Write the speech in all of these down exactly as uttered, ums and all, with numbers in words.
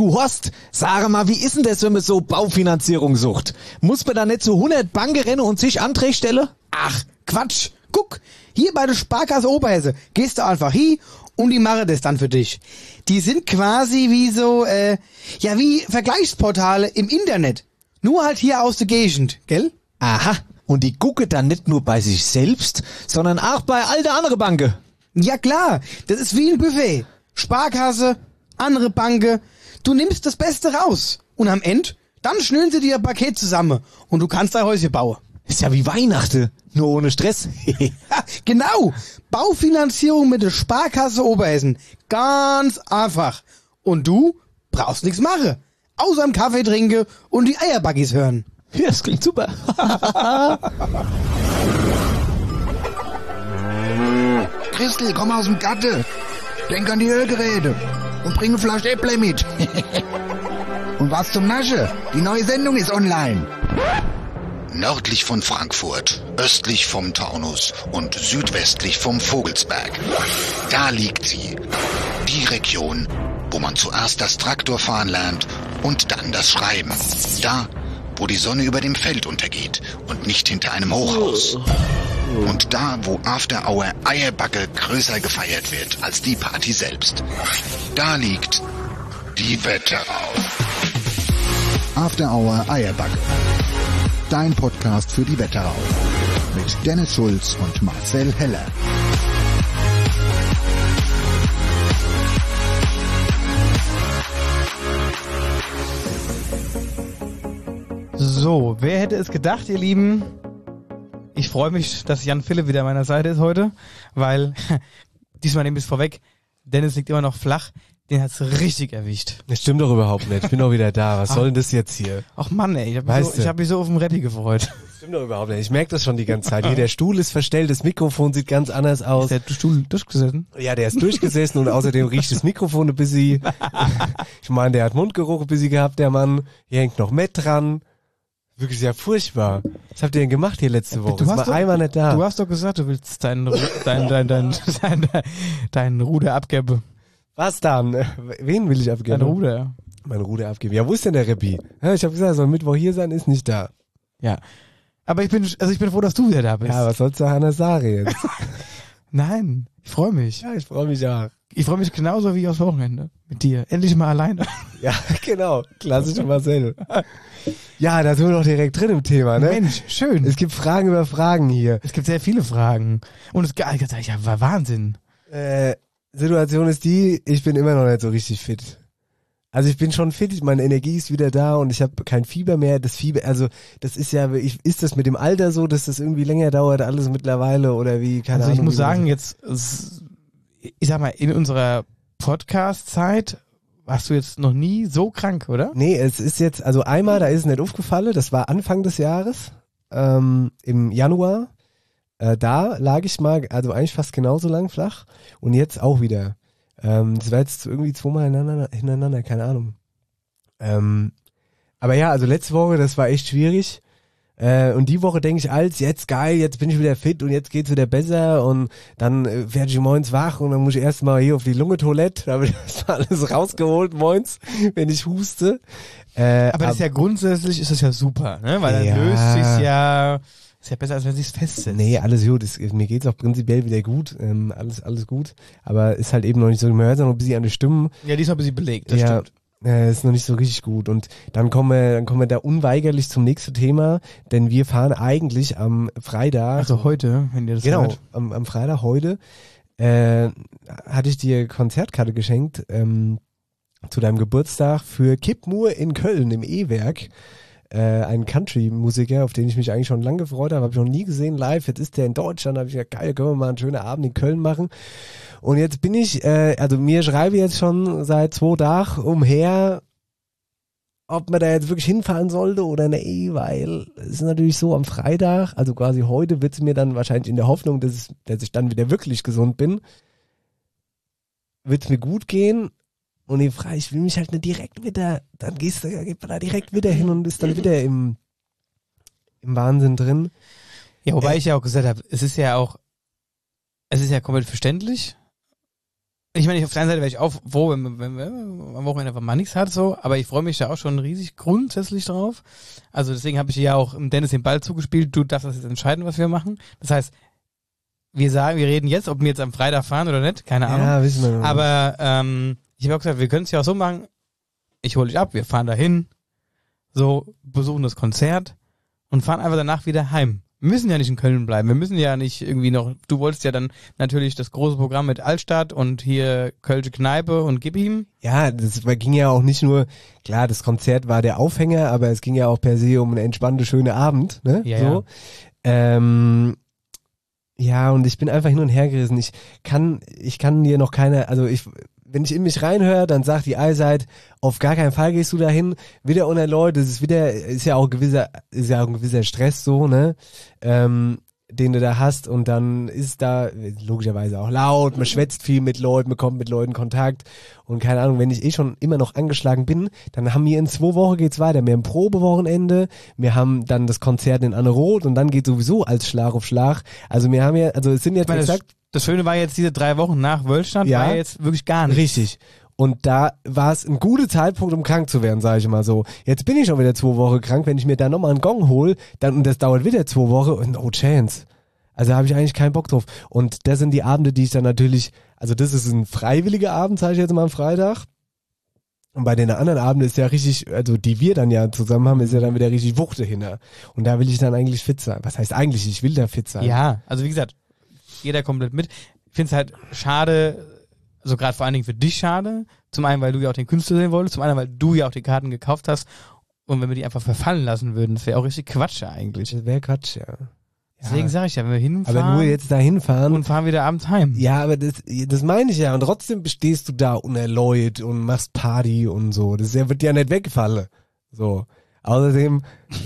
Du Horst, sag mal, wie ist denn das, wenn man so Baufinanzierung sucht? Muss man da nicht zu hundert Banken rennen und sich Anträge stellen? Ach, Quatsch. Guck, hier bei der Sparkasse Oberhesse gehst du einfach hin und die machen das dann für dich. Die sind quasi wie so, äh, ja wie Vergleichsportale im Internet. Nur halt hier aus der Gegend, gell? Aha, und die gucken dann nicht nur bei sich selbst, sondern auch bei all der anderen Banken. Ja klar, das ist wie ein Buffet. Sparkasse, andere Banken. Du nimmst das Beste raus. Und am Ende, dann schnüren sie dir ein Paket zusammen und du kannst dein Häuschen bauen. Ist ja wie Weihnachten, nur ohne Stress. Ja, genau. Baufinanzierung mit der Sparkasse Oberhessen. Ganz einfach. Und du brauchst nichts machen. Außer einen Kaffee trinken und die Eierbuggies hören. Ja, das klingt super. Christel, komm aus dem Gatte. Denk an die Ölgeräte. Und bring eine Flasche Äpple mit. Und was zum Nasche? Die neue Sendung ist online. Nördlich von Frankfurt, östlich vom Taunus und südwestlich vom Vogelsberg. Da liegt sie. Die Region, wo man zuerst das Traktorfahren lernt und dann das Schreiben. Da, wo die Sonne über dem Feld untergeht und nicht hinter einem Hochhaus. Und da, wo After Hour Eierbacke größer gefeiert wird als die Party selbst. Da liegt die Wetterau. After Hour Eierbacke. Dein Podcast für die Wetterau. Mit Dennis Schulz und Marcel Heller. So, wer hätte es gedacht, ihr Lieben? Ich freue mich, dass Jan Philipp wieder an meiner Seite ist heute, weil, diesmal nehme ich es vorweg, Dennis liegt immer noch flach, den hat's richtig erwischt. Das stimmt doch überhaupt nicht, ich bin doch wieder da, was Ach, soll denn das jetzt hier? Ach Mann ey, ich habe mich, so, hab mich so auf dem Rappi gefreut. Das stimmt doch überhaupt nicht, ich merke das schon die ganze Zeit. Hier, der Stuhl ist verstellt, das Mikrofon sieht ganz anders aus. Ist der Stuhl durchgesessen? Ja, der ist durchgesessen und außerdem riecht das Mikrofon ein bisschen. Ich meine, der hat Mundgeruch ein bisschen gehabt, der Mann. Hier hängt noch Met dran. Wirklich sehr furchtbar. Was habt ihr denn gemacht hier letzte Woche? Du ist hast mal doch, einmal nicht da. Du hast doch gesagt, du willst deinen dein, dein, dein, dein, dein, dein Ruder abgeben. Was dann? Wen will ich abgeben? Dein Ruder. Mein Ruder abgeben. Ja, wo ist denn der Reppi? Ja, ich habe gesagt, er soll Mittwoch hier sein, ist nicht da. Ja. Aber ich bin, also ich bin froh, dass du wieder da bist. Ja, was sollst du Hanna sagen jetzt? Nein, ich freue mich. Ja, ich freue mich auch. Ich freue mich genauso wie aufs Wochenende mit dir. Endlich mal alleine. Ja, genau. Klassisch Marcel. Ja, da sind wir doch direkt drin im Thema, ne? Mensch, schön. Es gibt Fragen über Fragen hier. Es gibt sehr viele Fragen. Und es ja, war Wahnsinn. Äh, Situation ist die, ich bin immer noch nicht so richtig fit. Also ich bin schon fit, meine Energie ist wieder da und ich habe kein Fieber mehr. Das Fieber, also das ist ja, ich, ist das mit dem Alter so, dass das irgendwie länger dauert, alles mittlerweile oder wie? Keine also Ahnung. Ich muss sagen, jetzt, ich sag mal, in unserer Podcast-Zeit warst du jetzt noch nie so krank, oder? Nee, es ist jetzt, also einmal, da ist es nicht aufgefallen, das war Anfang des Jahres, ähm, im Januar. Äh, da lag ich mal, also eigentlich fast genauso lang flach und jetzt auch wieder. Ähm, das war jetzt irgendwie zweimal hintereinander, hintereinander keine Ahnung. Ähm, aber ja, also letzte Woche, das war echt schwierig. Äh, und die Woche denke ich, als jetzt geil, jetzt bin ich wieder fit und jetzt geht's wieder besser und dann äh, werde ich morgens wach und dann muss ich erstmal hier auf die Lunge-Toilette, da habe ich das alles rausgeholt morgens, wenn ich huste. Äh, aber das ist ja grundsätzlich, ist das ja super, ne? Weil dann ja. löst sich's ja, ist ja besser, als wenn sich's festsetzt. Nee, alles gut, es, mir geht's auch prinzipiell wieder gut, ähm, alles alles gut, aber ist halt eben noch nicht so, man hört noch ein bisschen an die Stimmen. Ja, die ist noch ein bisschen belegt, das ja. stimmt. Äh, ist noch nicht so richtig gut und dann kommen wir, dann kommen wir da unweigerlich zum nächsten Thema, denn wir fahren eigentlich am Freitag. Also heute, wenn ihr das genau, hört. Am, am Freitag heute äh, hatte ich dir Konzertkarte geschenkt ähm, zu deinem Geburtstag für Kip Moore in Köln im E-Werk. Äh, ein Country-Musiker, auf den ich mich eigentlich schon lange gefreut habe, habe ich noch nie gesehen live. Jetzt ist der in Deutschland, habe ich gesagt, geil, können wir mal einen schönen Abend in Köln machen. Und jetzt bin ich, äh, also mir schreibe jetzt schon seit zwei Tagen umher, ob man da jetzt wirklich hinfahren sollte oder nee, weil es ist natürlich so, am Freitag, also quasi heute, wird es mir dann wahrscheinlich in der Hoffnung, dass, es, dass ich dann wieder wirklich gesund bin, wird es mir gut gehen. Und ich frage, ich will mich halt nicht direkt wieder, dann gehst du, geht man da direkt wieder hin und ist dann wieder im, im Wahnsinn drin. Ja, wobei äh, ich ja auch gesagt habe, es ist ja auch, es ist ja komplett verständlich. Ich meine, auf der einen Seite wäre ich auch froh, wenn, wenn, wenn am Wochenende einfach mal nichts hat, so, aber ich freue mich da auch schon riesig grundsätzlich drauf. Also deswegen habe ich ja auch im Dennis den Ball zugespielt, du darfst das jetzt entscheiden, was wir machen. Das heißt, wir sagen, wir reden jetzt, ob wir jetzt am Freitag fahren oder nicht, keine Ahnung. Ja, wissen wir noch. Aber ähm, ich habe auch gesagt, wir können es ja auch so machen, ich hole dich ab, wir fahren dahin, so, besuchen das Konzert und fahren einfach danach wieder heim. Wir müssen ja nicht in Köln bleiben. Wir müssen ja nicht irgendwie noch, du wolltest ja dann natürlich das große Programm mit Altstadt und hier Kölsche Kneipe und gib ihm. Ja, das ging ja auch nicht nur, klar, das Konzert war der Aufhänger, aber es ging ja auch per se um einen entspannten, schönen Abend, ne? Ja, so. Ja. Ähm, ja, und ich bin einfach hin und her gerissen. Ich kann, ich kann dir noch keine, also ich, wenn ich in mich reinhöre, dann sagt die Eyesight, auf gar keinen Fall gehst du dahin, wieder unter Leute, das ist wieder, ist ja auch ein gewisser, ist ja auch ein gewisser Stress so, ne, ähm, den du da hast und dann ist da logischerweise auch laut, man schwätzt viel mit Leuten, man kommt mit Leuten in Kontakt und keine Ahnung, wenn ich eh schon immer noch angeschlagen bin, dann haben wir in zwei Wochen geht's weiter, wir haben Probewochenende, wir haben dann das Konzert in Anne-Roth und dann geht sowieso als Schlag auf Schlag, also wir haben ja, also es sind jetzt meine, exakt Das Schöne war jetzt, diese drei Wochen nach Wölstadt ja, war jetzt wirklich gar nichts. Richtig. Und da war es ein guter Zeitpunkt, um krank zu werden, sage ich mal so. Jetzt bin ich schon wieder zwei Wochen krank. Wenn ich mir da nochmal einen Gong hole, dann, und das dauert wieder zwei Wochen, no chance. Also da habe ich eigentlich keinen Bock drauf. Und das sind die Abende, die ich dann natürlich, also das ist ein freiwilliger Abend, sage ich jetzt mal am Freitag. Und bei den anderen Abenden ist ja richtig, also die wir dann ja zusammen haben, ist ja dann wieder richtig Wuchte hinter. Und da will ich dann eigentlich fit sein. Was heißt eigentlich, ich will da fit sein. Ja, also wie gesagt, jeder komplett mit. Ich finde es halt schade, also gerade vor allen Dingen für dich schade. Zum einen, weil du ja auch den Künstler sehen wolltest, zum anderen, weil du ja auch die Karten gekauft hast. Und wenn wir die einfach verfallen lassen würden, das wäre auch richtig Quatsch eigentlich. Das wäre Quatsch, ja. Deswegen ja. sage ich ja, wenn wir hinfahren aber nur jetzt da hinfahren und fahren wieder abends heim. Ja, aber das, das meine ich ja. Und trotzdem stehst du da unerläut und machst Party und so. Das wird ja nicht weggefallen. So. Außerdem,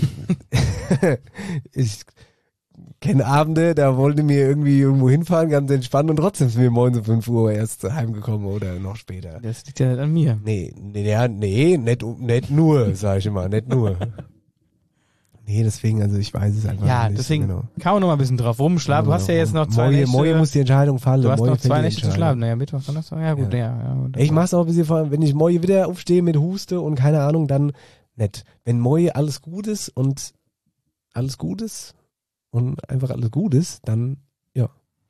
ich kenne Abende, da wollte mir irgendwie irgendwo hinfahren, ganz entspannt und trotzdem sind wir morgens um fünf Uhr erst heimgekommen oder noch später. Das liegt ja nicht an mir. Nee, nee, ja, nee, nicht, nicht nur, sag ich immer, nicht nur. Nee, deswegen, also ich weiß es einfach ja, nicht. Deswegen genau. kann man noch mal ein bisschen drauf rumschlafen. Du hast ja jetzt noch zwei Moje, Nächte. Moje muss die Entscheidung fallen. Du hast Moje noch zwei Nächte zu Entscheidung. schlafen. Naja, Mittwoch, Donnerstag. Ja gut, ja. ja, ja ich mach's auch ein bisschen vor, wenn ich Moje wieder aufstehe mit Huste und keine Ahnung, dann nett. Wenn Moje alles gut ist und alles gut ist und einfach alles gut ist, dann ja.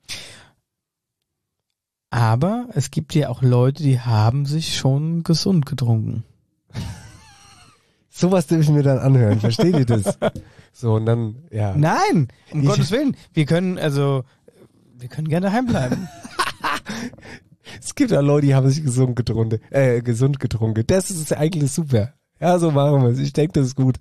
Aber es gibt ja auch Leute, die haben sich schon gesund getrunken. Sowas darf ich mir dann anhören, versteht ihr das? So, und dann, ja. Nein, um Ich- Gottes Willen. Wir können, also, wir können gerne daheim bleiben. Es gibt auch Leute, die haben sich gesund getrunken, äh, gesund getrunken. Das ist eigentlich super. Ja, so machen wir es. Ich denke, das ist gut.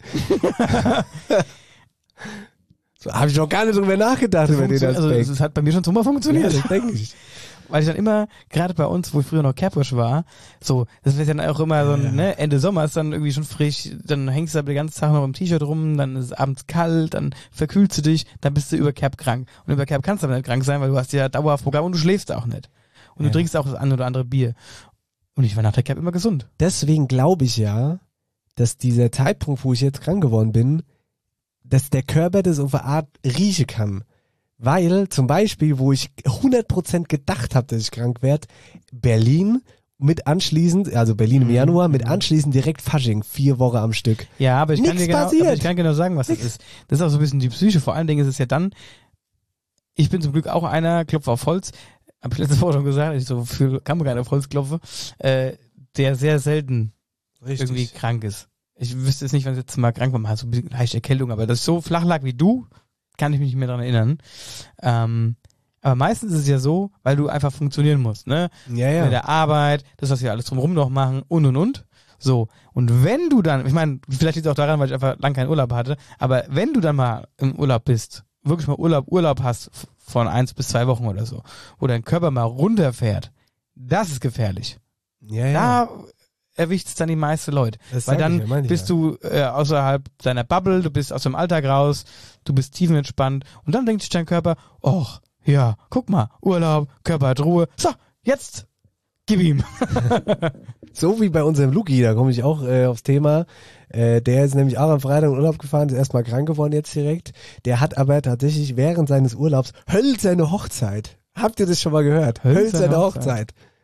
So habe ich noch gar nicht drüber nachgedacht, über den also, Aspekt. es hat bei mir schon super Ja, funktioniert. das denke ich. Weil ich dann immer, gerade bei uns, wo ich früher noch Capwash war, so, das wird dann auch immer so ein, Ja. ne, Ende Sommer ist dann irgendwie schon frisch, dann hängst du da den ganzen Tag noch im T-Shirt rum, dann ist es abends kalt, dann verkühlst du dich, dann bist du über Cap krank. Und über Cap kannst du aber nicht krank sein, weil du hast ja dauerhaft Programm und du schläfst auch nicht. Und Ja. du trinkst auch das eine oder andere Bier. Und ich war nach der Cap immer gesund. Deswegen glaube ich ja, dass dieser Zeitpunkt, wo ich jetzt krank geworden bin, dass der Körper das auf eine Art riechen kann. Weil zum Beispiel, wo ich hundert Prozent gedacht habe, dass ich krank werde, Berlin mit anschließend, also Berlin im Mhm. Januar, mit anschließend direkt Fasching, vier Wochen am Stück. Ja, aber ich kann Nix dir genau, passiert. aber ich kann genau sagen, was das ist. Das ist auch so ein bisschen die Psyche. Vor allen Dingen ist es ja dann, ich bin zum Glück auch einer, Klopf auf Holz, hab ich letzte Woche schon gesagt, ich so für Kamera auf Holz klopfe, äh, der sehr selten irgendwie krank ist. Ich wüsste jetzt nicht, wann ich jetzt mal krank war, mal so ein bisschen leichte Erkältung, aber dass ich so flach lag wie du, kann ich mich nicht mehr daran erinnern. Ähm, aber meistens ist es ja so, weil du einfach funktionieren musst, ne? Ja, ja. Mit der Arbeit, das, was wir alles drumherum noch machen und und und. So. Und wenn du dann, ich meine, vielleicht liegt es auch daran, weil ich einfach lang keinen Urlaub hatte, aber wenn du dann mal im Urlaub bist, wirklich mal Urlaub, Urlaub hast von eins bis zwei Wochen oder so, wo dein Körper mal runterfährt, das ist gefährlich. Ja, ja. Da erwischt es dann die meisten Leute. Das Weil sag dann ich ja, meine ich bist ja. du äh, außerhalb deiner Bubble, du bist aus dem Alltag raus, du bist tiefenentspannt und dann denkt sich dein Körper, oh, ja, guck mal, Urlaub, Körper hat Ruhe, so, jetzt, gib ihm. So wie bei unserem Luki, da komme ich auch äh, aufs Thema. Äh, der ist nämlich auch am Freitag in Urlaub gefahren, ist erstmal krank geworden jetzt direkt. Der hat aber tatsächlich während seines Urlaubs hölzerne Hochzeit. Habt ihr das schon mal gehört? Hölzerne Hölzerne Hochzeit. Hochzeit.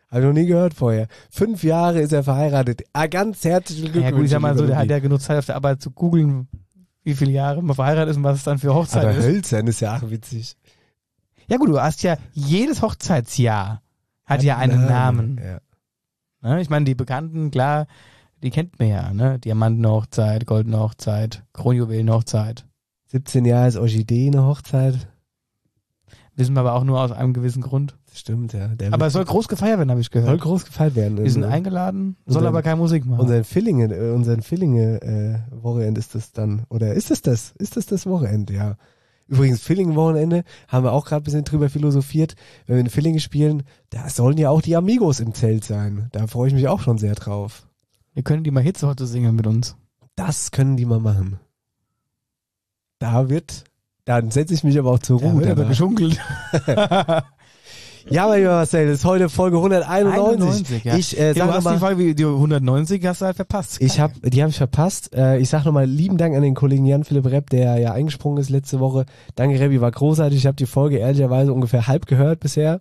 Habe ich noch nie gehört vorher. Fünf Jahre ist er verheiratet. Ah, ganz herzlichen Glückwunsch. Ja gut, ich sag mal so, der lieber hat ja Rudi. genug Zeit auf der Arbeit zu googeln, wie viele Jahre man verheiratet ist und was es dann für Hochzeit Aber ist. hölzern ist ja auch witzig. Ja gut, du hast ja, jedes Hochzeitsjahr hat ja einen Namen. Ja. Ne? Ich meine, die Bekannten, klar, die kennt man ja, ne? Diamantenhochzeit, Goldene Hochzeit, Kronjuwelenhochzeit. siebzehn Jahre ist Orchidee eine Hochzeit. Wissen wir aber auch nur aus einem gewissen Grund. Das stimmt, ja. Der Aber wird- es soll groß gefeiert werden, habe ich soll gehört. groß gefeiert werden. Wir sind Also, eingeladen, soll Unser- aber keine Musik machen. Unseren Fillinge, äh, unseren Fillinge äh, Wochenende ist das dann. Oder ist es das? Ist das das Wochenende? Ja. Übrigens, Filling-Wochenende haben wir auch gerade ein bisschen drüber philosophiert. Wenn wir in Fillinge spielen, da sollen ja auch die Amigos im Zelt sein. Da freue ich mich auch schon sehr drauf. Wir können die mal Hits heute singen mit uns. Das können die mal machen. Da wird, dann setze ich mich aber auch zur Ja, Ruhe. wird aber danach. geschunkelt. Ja, mein lieber Marcel, das ist heute Folge hunderteinundneunzig. einundneunzig, ja. Ich äh, Ja, sag du hast die mal, Folge, die hundertneunzig hast du halt verpasst. ich hab, die habe ich verpasst. Äh, ich sag nochmal lieben Dank an den Kollegen Jan-Philipp Repp, der ja eingesprungen ist letzte Woche. Danke, Rebbi, war großartig. Ich habe die Folge ehrlicherweise ungefähr halb gehört bisher.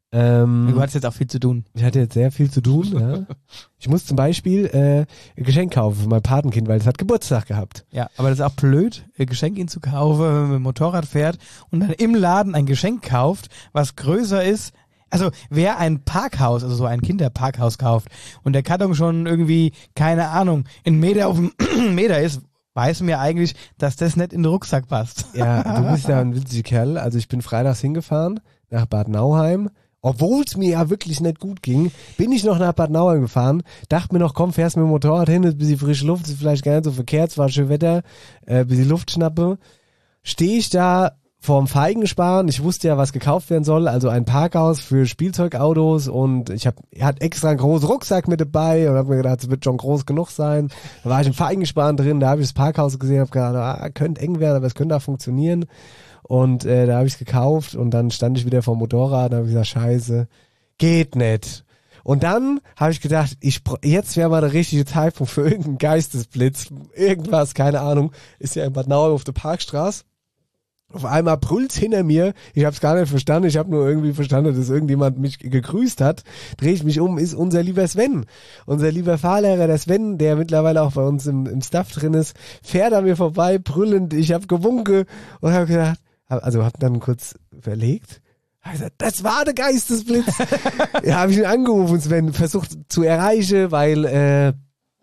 Ähm, Du hattest jetzt auch viel zu tun. Ich hatte jetzt sehr viel zu tun. Ja. Ich muss zum Beispiel äh, ein Geschenk kaufen für mein Patenkind, weil es hat Geburtstag gehabt. Ja, aber das ist auch blöd, ein Geschenk ihn zu kaufen, wenn man mit dem Motorrad fährt und dann im Laden ein Geschenk kauft, was größer ist. Also wer ein Parkhaus, also so ein Kinderparkhaus kauft und der Karton schon irgendwie, keine Ahnung, ein Meter auf einen Meter ist, weiß mir eigentlich, dass das nicht in den Rucksack passt. Ja, du bist ja ein witziger Kerl. Also ich bin freitags hingefahren nach Bad Nauheim. Obwohl es mir ja wirklich nicht gut ging, bin ich noch nach Bad Nauheim gefahren, dachte mir noch, komm, fährst mit dem Motorrad hin, ist ein bisschen frische Luft, ist vielleicht gar nicht so verkehrt, es war schön Wetter, äh, ein bisschen Luft schnappe. Stehe ich da vorm Feigensparen, ich wusste ja, was gekauft werden soll, also ein Parkhaus für Spielzeugautos und ich hab, er hat extra einen großen Rucksack mit dabei und hab mir gedacht, es wird schon groß genug sein. Da war ich im Feigensparen drin, da habe ich das Parkhaus gesehen, hab gedacht, ah, könnte eng werden, aber es könnte auch funktionieren. Und äh, da habe ich es gekauft und dann stand ich wieder vor dem Motorrad und habe gesagt, scheiße, geht nicht. Und dann habe ich gedacht, ich br- jetzt wäre mal der richtige Zeitpunkt für irgendeinen Geistesblitz, irgendwas, keine Ahnung, ist ja in Bad Nauheim auf der Parkstraße. Auf einmal brüllt's hinter mir, ich habe es gar nicht verstanden, ich habe nur irgendwie verstanden, dass irgendjemand mich gegrüßt hat. Drehe ich mich um, ist unser lieber Sven, unser lieber Fahrlehrer, der Sven, der mittlerweile auch bei uns im, im Staff drin ist, fährt an mir vorbei, brüllend, ich habe gewunken und habe gedacht, also hab dann kurz verlegt, hab gesagt, das war der Geistesblitz. Ja, habe ich ihn angerufen, Sven, versucht zu erreichen, weil äh,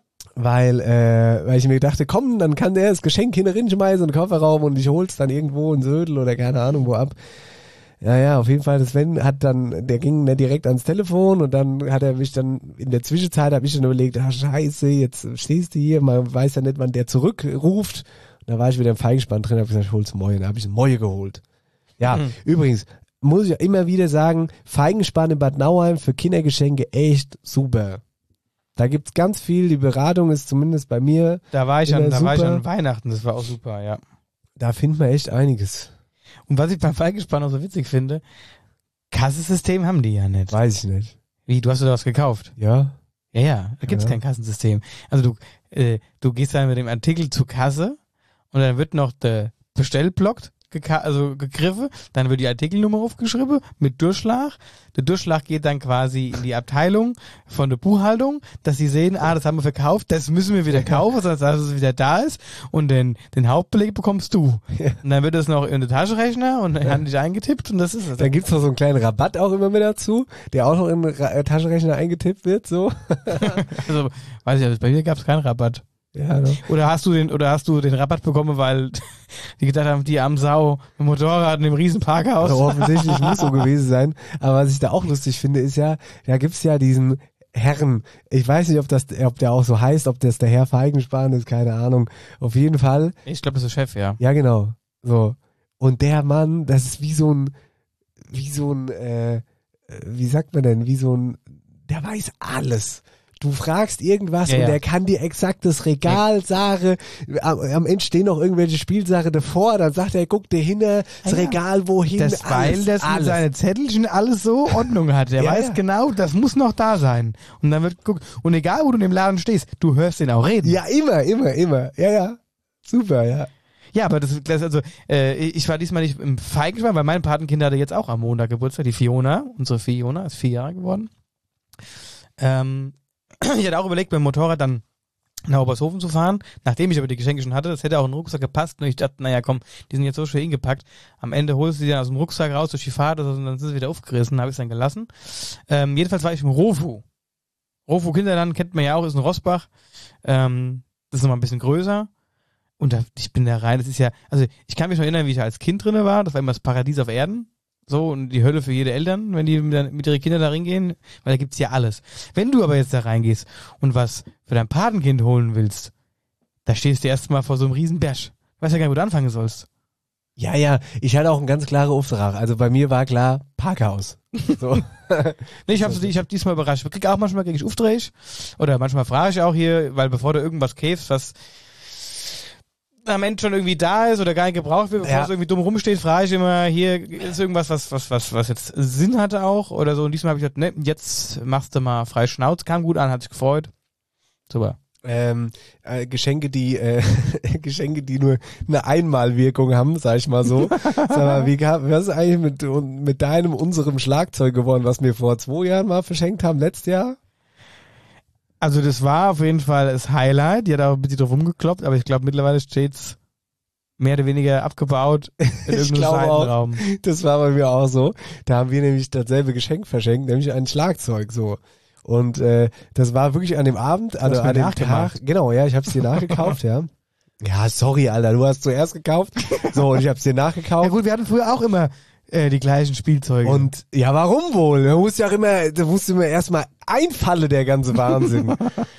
weil äh, weil ich mir dachte, komm, dann kann der das Geschenk hinterhin schmeißen und den Kofferraum und ich hol's dann irgendwo in Södel oder keine Ahnung wo ab. Ja, ja, auf jeden Fall, das Sven hat dann, der ging dann direkt ans Telefon und dann hat er mich dann, in der Zwischenzeit habe ich dann überlegt, ah scheiße, jetzt stehst du hier, man weiß ja nicht, wann der zurückruft. Und da war ich wieder im Feigensparen drin, habe gesagt, ich hol's Moje, dann habe ich ein Moje geholt. Ja, Mhm. übrigens, muss ich ja immer wieder sagen, Feigensparen in Bad Nauheim für Kindergeschenke echt super. Da gibt's ganz viel, die Beratung ist zumindest bei mir, Da war ich an, Immer da war ich super. an Weihnachten, das war auch super, ja. da findet man echt einiges. Und was ich beim Fallgespann auch so witzig finde, Kassensystem haben die ja nicht. Weiß ich nicht. Wie, du hast dir da was gekauft? Ja? Ja, ja, da gibt's Ja. kein Kassensystem. Also du, äh, du gehst dann mit dem Artikel zur Kasse und dann wird noch der Bestellblock geka- also gegriffen, dann wird die Artikelnummer aufgeschrieben mit Durchschlag. Der Durchschlag geht dann quasi in die Abteilung von der Buchhaltung, dass sie sehen, ah, das haben wir verkauft, das müssen wir wieder kaufen, sonst dass es wieder da ist und den, den Hauptbeleg bekommst du. Ja. Und dann wird das noch in den Taschenrechner und dann haben die eingetippt und das ist es. Dann gibt's noch so einen kleinen Rabatt auch immer mit dazu, der auch noch in den Ra- äh, Taschenrechner eingetippt wird, so. Also, weiß ich, also bei mir gab es keinen Rabatt. Ja, ne? Oder hast du den, oder hast du den Rabatt bekommen, weil die gedacht haben, die am Sau im Motorrad in dem riesen Parkhaus. Also offensichtlich muss so gewesen sein. Aber was ich da auch lustig finde, ist ja, da gibt's ja diesen Herrn. Ich weiß nicht, ob das, ob der auch so heißt, ob das der Herr Feigenspahn ist, keine Ahnung. Auf jeden Fall. Ich glaube, das ist der Chef, ja. Ja, genau. So. Und der Mann, das ist wie so ein, wie so ein, äh, wie sagt man denn, wie so ein, der weiß alles. Du fragst irgendwas Ja, und ja. der kann dir exakt das Regal sagen. Am, am Ende stehen noch irgendwelche Spielsachen davor, dann sagt er, guck dir hin, das Ja, ja. Regal wohin. Das, weil alles, das mit alles. seinen Zettelchen alles so Ordnung hat. Der Ja, weiß ja. genau, das muss noch da sein. Und dann wird geguckt. Und egal, wo du in dem Laden stehst, du hörst den auch reden. Ja, immer, immer, immer. Ja, ja. Super, ja. Ja, aber das, das also, äh, ich war diesmal nicht im Feigenspahn, weil mein Patenkind hatte jetzt auch am Montag Geburtstag, die Fiona. Unsere Fiona ist vier Jahre geworden. Ähm, ich hatte auch überlegt, beim Motorrad dann nach Obershofen zu fahren, nachdem ich aber die Geschenke schon hatte. Das hätte auch in den Rucksack gepasst. Und ich dachte, naja, komm, die sind jetzt so schön hingepackt. Am Ende holst du die dann aus dem Rucksack raus durch die Fahrt und dann sind sie wieder aufgerissen. Habe ich es dann gelassen. Ähm, jedenfalls war ich im Rofu. Rofu Kinderland kennt man ja auch, ist in Rossbach. Ähm, das ist nochmal ein bisschen größer. Und da, ich bin da rein. Das ist ja, also ich kann mich noch erinnern, wie ich als Kind drinne war. Das war immer das Paradies auf Erden. So, und die Hölle für jede Eltern, wenn die mit, mit ihren Kindern da reingehen, weil da gibt's ja alles. Wenn du aber jetzt da reingehst und was für dein Patenkind holen willst, da stehst du erstmal vor so einem riesen Berg. Du weißt ja gar nicht, wo du anfangen sollst. Ja, ja, ich hatte auch einen ganz klaren Auftrag. Also bei mir war klar, Parkhaus. So. Nee, ich habe ich hab diesmal überrascht. Ich krieg auch manchmal krieg ich Aufträge oder manchmal frage ich auch hier, weil bevor du irgendwas käfst, was am Ende schon irgendwie da ist oder gar nicht gebraucht wird, bevor Ja. es irgendwie dumm rumsteht, frage ich immer, hier ist irgendwas, was was was was jetzt Sinn hatte auch oder so. Und diesmal habe ich gesagt, ne, jetzt machst du mal frei Schnauze, kam gut an, hat sich gefreut. Super. Ähm, äh, Geschenke, die äh, Geschenke, die nur eine Einmalwirkung haben, sag ich mal so. Sag mal, wie gab, was ist eigentlich mit mit deinem, unserem Schlagzeug geworden, was wir vor zwei Jahren mal verschenkt haben, letztes Jahr? Also das war auf jeden Fall das Highlight. Die hat auch ein bisschen drauf rumgekloppt, aber ich glaube mittlerweile steht's mehr oder weniger abgebaut in Ich irgendeinem glaube auch. Seitenraum. Das war bei mir auch so. Da haben wir nämlich dasselbe Geschenk verschenkt, nämlich ein Schlagzeug so. Und äh, das war wirklich an dem Abend, also hast mir an dem nachgemacht. Tag. Genau, ja, ich hab's dir nachgekauft, ja. Ja, sorry, Alter, du hast zuerst gekauft. So, und ich hab's dir nachgekauft. Ja gut, wir hatten früher auch immer äh, die gleichen Spielzeuge. Und ja, warum wohl? Da musst ja auch immer, da musst du mir erstmal einfalle der ganze Wahnsinn.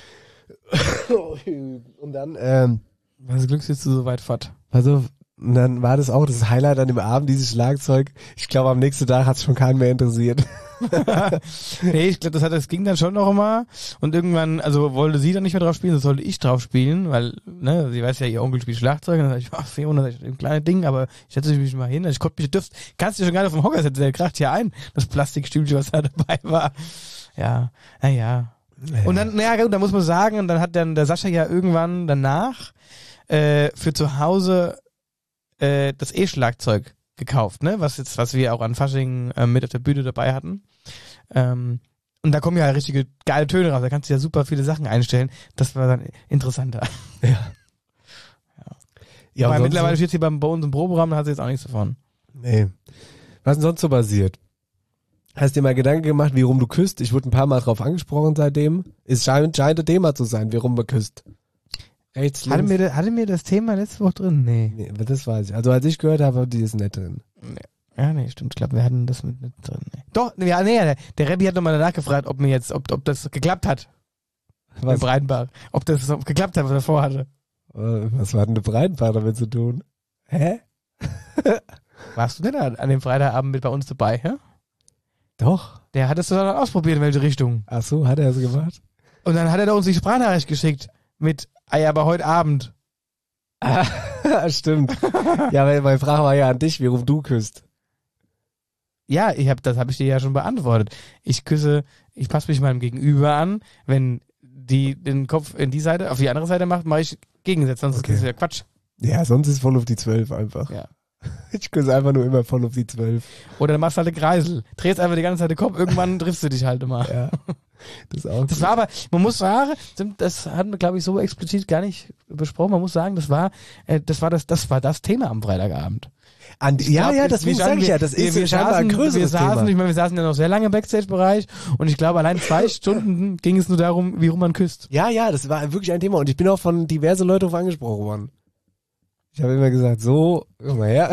Und dann, ähm, was Glück sitzt du so weit fort. also, und dann war das auch das Highlight an dem Abend, dieses Schlagzeug. Ich glaube, am nächsten Tag hat's schon keinen mehr interessiert. Nee, ich glaube, das hat, das ging dann schon noch mal. Und irgendwann, also wollte sie dann nicht mehr drauf spielen, das sollte ich drauf spielen, weil, ne, sie weiß ja, ihr Onkel spielt Schlagzeug. Und dann sag ich, ach, Fiona, das ist ein kleines Ding, aber ich setze mich mal hin. Also ich konnte mich, dürft, kannst dich schon gar nicht auf dem Hocker setzen, der kracht hier ein, das Plastikstühlchen, was da dabei war. Ja, naja. Und dann, naja, gut, da muss man sagen, und dann hat dann der Sascha ja irgendwann danach äh, für zu Hause äh, das E-Schlagzeug gekauft, ne, was jetzt, was wir auch an Fasching äh, mit auf der Bühne dabei hatten. Ähm, und da kommen ja richtige geile Töne raus, da kannst du ja super viele Sachen einstellen. Das war dann interessanter. Ja. Ja, Weil und mittlerweile sonst steht hier beim, bei uns im Proberaum, da hat sie jetzt auch nichts davon. so? Nee. Was denn sonst so passiert? Hast dir mal Gedanken gemacht, wie rum du küsst? Ich wurde ein paar Mal drauf angesprochen seitdem. Es scheint, scheint ein Thema zu sein, wie rum man küsst. Rechts, links. Hatte mir, da- hatte mir das Thema letzte Woche drin? Nee. Nee, aber das weiß ich. Also als ich gehört habe, die ist nicht drin. Ja, nee, stimmt. Ich glaube, wir hatten das mit, mit drin. Nee. Doch, ja, nee, der, der Rebbi hat nochmal danach gefragt, ob mir jetzt, ob, ob das geklappt hat. Was, Im Breitenbach. Ob das ob geklappt hat, was er vorhatte. äh, was war denn der Breitenbach damit zu tun? Hä? Warst du denn an, an dem Freitagabend mit bei uns dabei, hä? Doch. Der hat es dann ausprobiert, in welche Richtung. Ach so, hat er es gemacht? Und dann hat er da uns die Sprachnachricht geschickt mit, ah ja, aber heute Abend. Ah, stimmt. Ja, weil meine Frage war ja an dich, wie rum du küsst. Ja, ich hab, das habe ich dir ja schon beantwortet. Ich küsse, ich passe mich meinem Gegenüber an. Wenn die den Kopf in die Seite, auf die andere Seite macht, mache ich Gegensätze, sonst Okay. ist es ja Quatsch. Ja, sonst ist voll auf die zwölf einfach. Ja. Ich küsse einfach nur immer voll auf die zwölf. Oder dann machst du halt eine Kreisel. Drehst einfach die ganze Zeit den Kopf, irgendwann triffst du dich halt immer. Ja. Das ist auch Das gut. war aber, man muss sagen, das hatten wir, glaube ich, so explizit gar nicht besprochen. Man muss sagen, das war, äh, das war das, das war das Thema am Freitagabend. An, Ich ja, glaub, ja, wir- das wir sag ich saßen- ja. Das wir, ist wir scheinbar saßen, ein größeres wir saßen, Thema. Ich meine, wir saßen ja noch sehr lange im Backstage-Bereich und ich glaube, allein zwei Stunden ging es nur darum, wie rum man küsst. Ja, ja, das war wirklich ein Thema und ich bin auch von diverse Leuten auf angesprochen worden. Ich habe immer gesagt, so, komm mal her.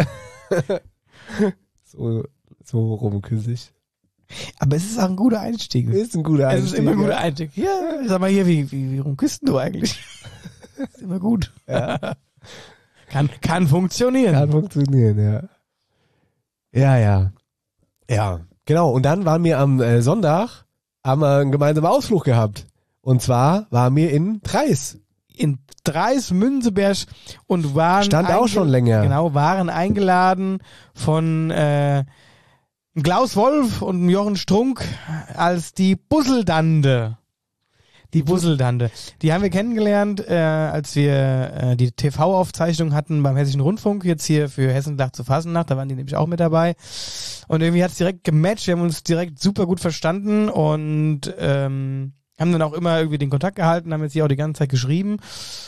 so, so rum küsse ich. Aber es ist auch ein guter Einstieg. Ist ein guter Es Einstieg. ist immer ein guter ja. Einstieg. Ja, sag mal hier, wie, wie, wie rum küsst du eigentlich? ist immer gut. Ja. Kann, kann funktionieren. Kann funktionieren, ja. Ja, ja. Ja, genau. Und dann waren wir am äh, Sonntag, haben wir einen gemeinsamen Ausflug gehabt. Und zwar waren wir in Treis. In Dreis, Münzeberg und waren Stand auch einge- schon länger. Genau, waren eingeladen von äh, Klaus Wolf und Jochen Strunk als die Busseldande. Die Busseldande. Die haben wir kennengelernt, äh, als wir äh, die T V-Aufzeichnung hatten beim Hessischen Rundfunk, jetzt hier für Hessendach zu Fasnacht, da waren die nämlich auch mit dabei. Und irgendwie hat's direkt gematcht, wir haben uns direkt super gut verstanden und ähm, haben dann auch immer irgendwie den Kontakt gehalten, haben jetzt hier auch die ganze Zeit geschrieben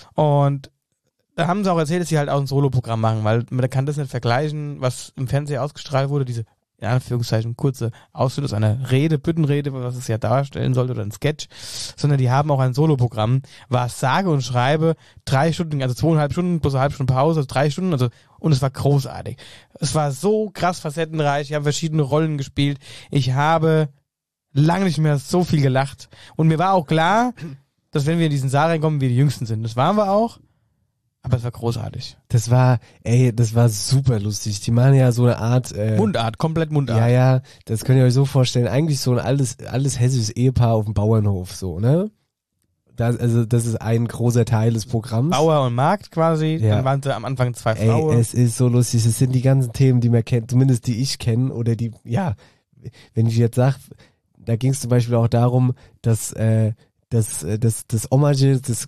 und da haben sie auch erzählt, dass sie halt auch ein Solo-Programm machen, weil man kann das nicht vergleichen, was im Fernsehen ausgestrahlt wurde, diese in Anführungszeichen kurze Ausschnitt aus einer Rede, Büttenrede, was es ja darstellen sollte, oder ein Sketch, sondern die haben auch ein Soloprogramm, was sage und schreibe drei Stunden, also zweieinhalb Stunden plus eine halbe Stunde Pause, also drei Stunden, also und es war großartig. Es war so krass facettenreich, ich habe verschiedene Rollen gespielt, ich habe lange nicht mehr so viel gelacht und mir war auch klar, dass wenn wir in diesen Saal reinkommen, wir die Jüngsten sind. Das waren wir auch. Aber es war großartig. Das war, ey, das war super lustig. Die machen ja so eine Art... Äh, Mundart, komplett Mundart. Ja, ja, das könnt ihr euch so vorstellen. Eigentlich so ein altes, altes hessisches Ehepaar auf dem Bauernhof, so, ne? Das, also, das ist ein großer Teil des Programms. Bauer und Markt quasi. Ja. Dann waren sie am Anfang zwei Ey, Frauen. es ist so lustig. Es sind die ganzen Themen, die man kennt, zumindest die ich kenne oder die, ja, wenn ich jetzt sag, da ging es zum Beispiel auch darum, dass, äh, dass, äh, das, das Hommage, das,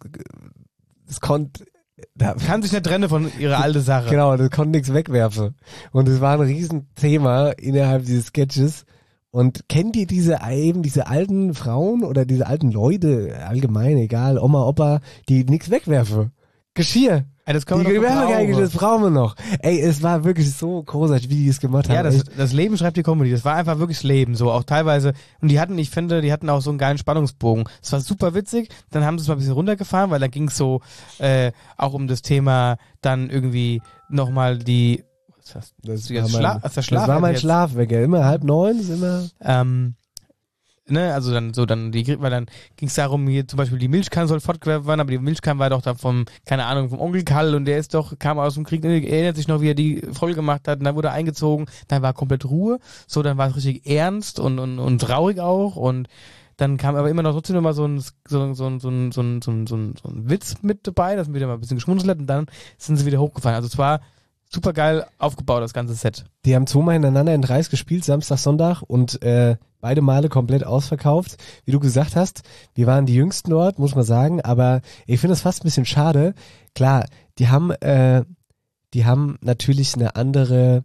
das konnte, da Kann sich nicht trennen von ihrer alten Sache. Genau, das konnte nichts wegwerfen. Und es war ein Riesenthema innerhalb dieses Sketches. Und kennt ihr diese eben diese alten Frauen oder diese alten Leute, allgemein, egal, Oma, Opa, die nichts wegwerfen? Geschirr. Ey, das können Die wir doch Gewerbegeige, gebrauchen. das brauchen wir noch. Ey, es war wirklich so großartig, wie die es gemacht haben. Ja, das, Echt. das Leben schreibt die Comedy. Das war einfach wirklich das Leben. So auch teilweise. Und die hatten, ich finde, die hatten auch so einen geilen Spannungsbogen. Es war super witzig. Dann haben sie es mal ein bisschen runtergefahren, weil da ging es so äh, auch um das Thema dann irgendwie nochmal die. Was hast du Das, jetzt war Schla mein, hast du Schlaf das war mein jetzt? Schlafwecker. Immer halb neun, ist immer. Ähm, ne, also dann so dann die weil dann ging es darum, hier zum Beispiel die Milchkanne soll fortgewerfen werden, aber die Milchkanne war doch dann vom, keine Ahnung, vom Onkel Karl und der ist doch, kam aus dem Krieg, erinnert sich noch, wie er die voll gemacht hat und dann wurde er eingezogen, dann war komplett Ruhe, so dann war es richtig ernst und, und, und traurig auch und dann kam aber immer noch trotzdem noch mal so ein, so, so, so, so, so, so, so, so ein Witz mit dabei, dass man wieder mal ein bisschen geschmunzelt hat und dann sind sie wieder hochgefallen. Also es war super geil aufgebaut, das ganze Set. Die haben zweimal hintereinander in Reis gespielt, Samstag, Sonntag und äh, beide Male komplett ausverkauft. Wie du gesagt hast, wir waren die Jüngsten dort, muss man sagen, aber ich finde das fast ein bisschen schade. Klar, die haben, äh, die haben natürlich eine andere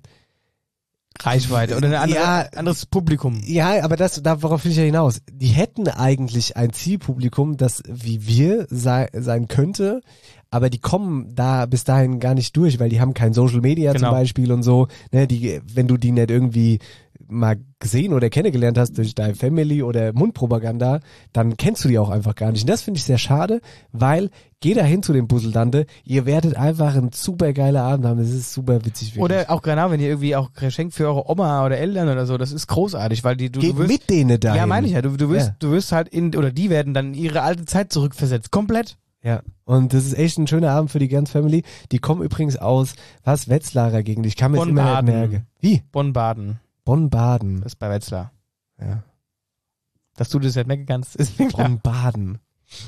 Reichweite oder ein andere, Ja. anderes Publikum. Ja, aber das, da worauf will ich ja hinaus. Die hätten eigentlich ein Zielpublikum, das wie wir sei, sein könnte, aber die kommen da bis dahin gar nicht durch, weil die haben kein Social Media Genau. zum Beispiel und so. Ne, die, wenn du die nicht irgendwie mal gesehen oder kennengelernt hast durch deine Family oder Mundpropaganda, dann kennst du die auch einfach gar nicht. Und das finde ich sehr schade, weil geh da hin zu dem Busseldante, ihr werdet einfach einen super geiler Abend haben, das ist super witzig. Wirklich. Oder auch genau, wenn ihr irgendwie auch Geschenk für eure Oma oder Eltern oder so, das ist großartig, weil die du, Geht du wirst, mit denen dahin. ja, meine ich ja, du, du wirst, Ja. du wirst halt in, oder die werden dann in ihre alte Zeit zurückversetzt, komplett. Ja, und das ist echt ein schöner Abend für die ganze Family. Die kommen übrigens aus, was, Wetzlarer Gegend, ich kann mir das immer nicht Bonn-Baden. merken. Wie? Bonn-Baden, Bonn-Baden. das ist bei Wetzlar. Ja. Dass du das nicht merken kannst, ist mir klar. Bonn-Baden.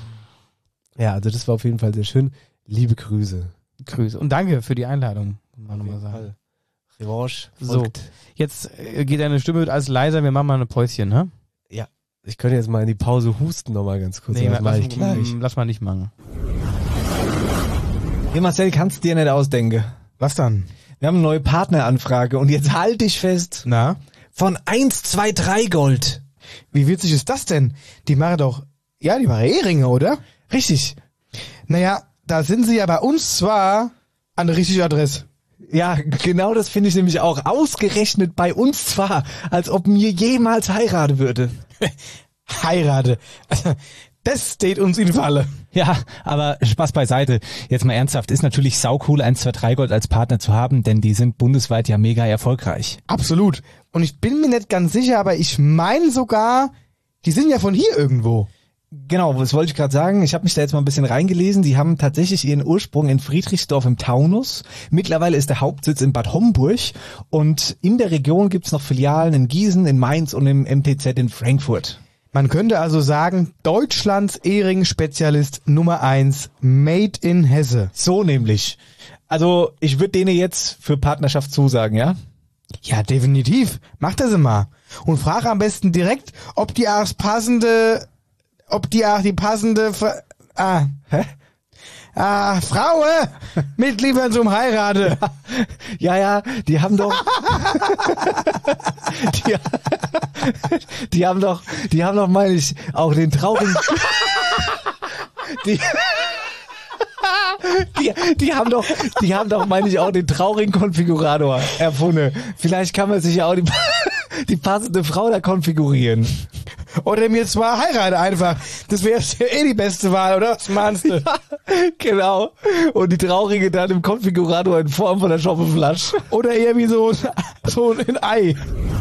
Ja, also das war auf jeden Fall sehr schön. Liebe Grüße. Grüße. Und danke für die Einladung, muss man nochmal sagen. Revanche. So, jetzt äh, geht deine Stimme wird alles leiser, wir machen mal eine Päuschen, ne? Ich könnte jetzt mal in die Pause husten nochmal ganz kurz. Nee, das mache lass, ich gleich. lass mal nicht machen. Hey Marcel, kannst dir nicht ausdenken. Was dann? Wir haben eine neue Partneranfrage und jetzt halt dich fest. Na? Von eins, zwei, drei Gold. Wie witzig ist das denn? Die machen doch, ja, die machen Ehringe, oder? Richtig. Naja, da sind sie ja bei uns zwar an der richtigen Adresse. Ja, genau das finde ich nämlich auch. Ausgerechnet bei uns zwar, als ob mir jemals heiraten würde. Heirate. Das steht uns in Falle. Ja, aber Spaß beiseite. Jetzt mal ernsthaft, ist natürlich saucool, eins zwei drei Gold als Partner zu haben, denn die sind bundesweit ja mega erfolgreich. Absolut. Und ich bin mir nicht ganz sicher, aber ich meine sogar, die sind ja von hier irgendwo. Genau, das wollte ich gerade sagen. Ich habe mich da jetzt mal ein bisschen reingelesen. Die haben tatsächlich ihren Ursprung in Friedrichsdorf im Taunus. Mittlerweile ist der Hauptsitz in Bad Homburg. Und in der Region gibt's noch Filialen in Gießen, in Mainz und im M T Z in Frankfurt. Man könnte also sagen, Deutschlands Ehring-Spezialist Nummer eins, Made in Hesse. So nämlich. Also ich würde denen jetzt für Partnerschaft zusagen, ja? Ja, definitiv. Mach das mal. Und frag am besten direkt, ob die auch das passende, ob die auch die passende Fra- ah, hä? Ah, Frauen mitliefern zum Heirate. Ja, ja, die haben doch, die, die haben doch, die haben doch, meine ich, auch den traurigen, die, die, die haben doch, die haben doch, meine ich, auch den traurigen Konfigurator erfunden. Vielleicht kann man sich ja auch die, die passende Frau da konfigurieren. Oder mir zwei heiraten einfach. Das wäre eh die beste Wahl, oder? Was meinst du? Ja, genau. Und die traurige dann im Konfigurator in Form von der Schoppenflasche. Oder eher wie so, so ein Ei.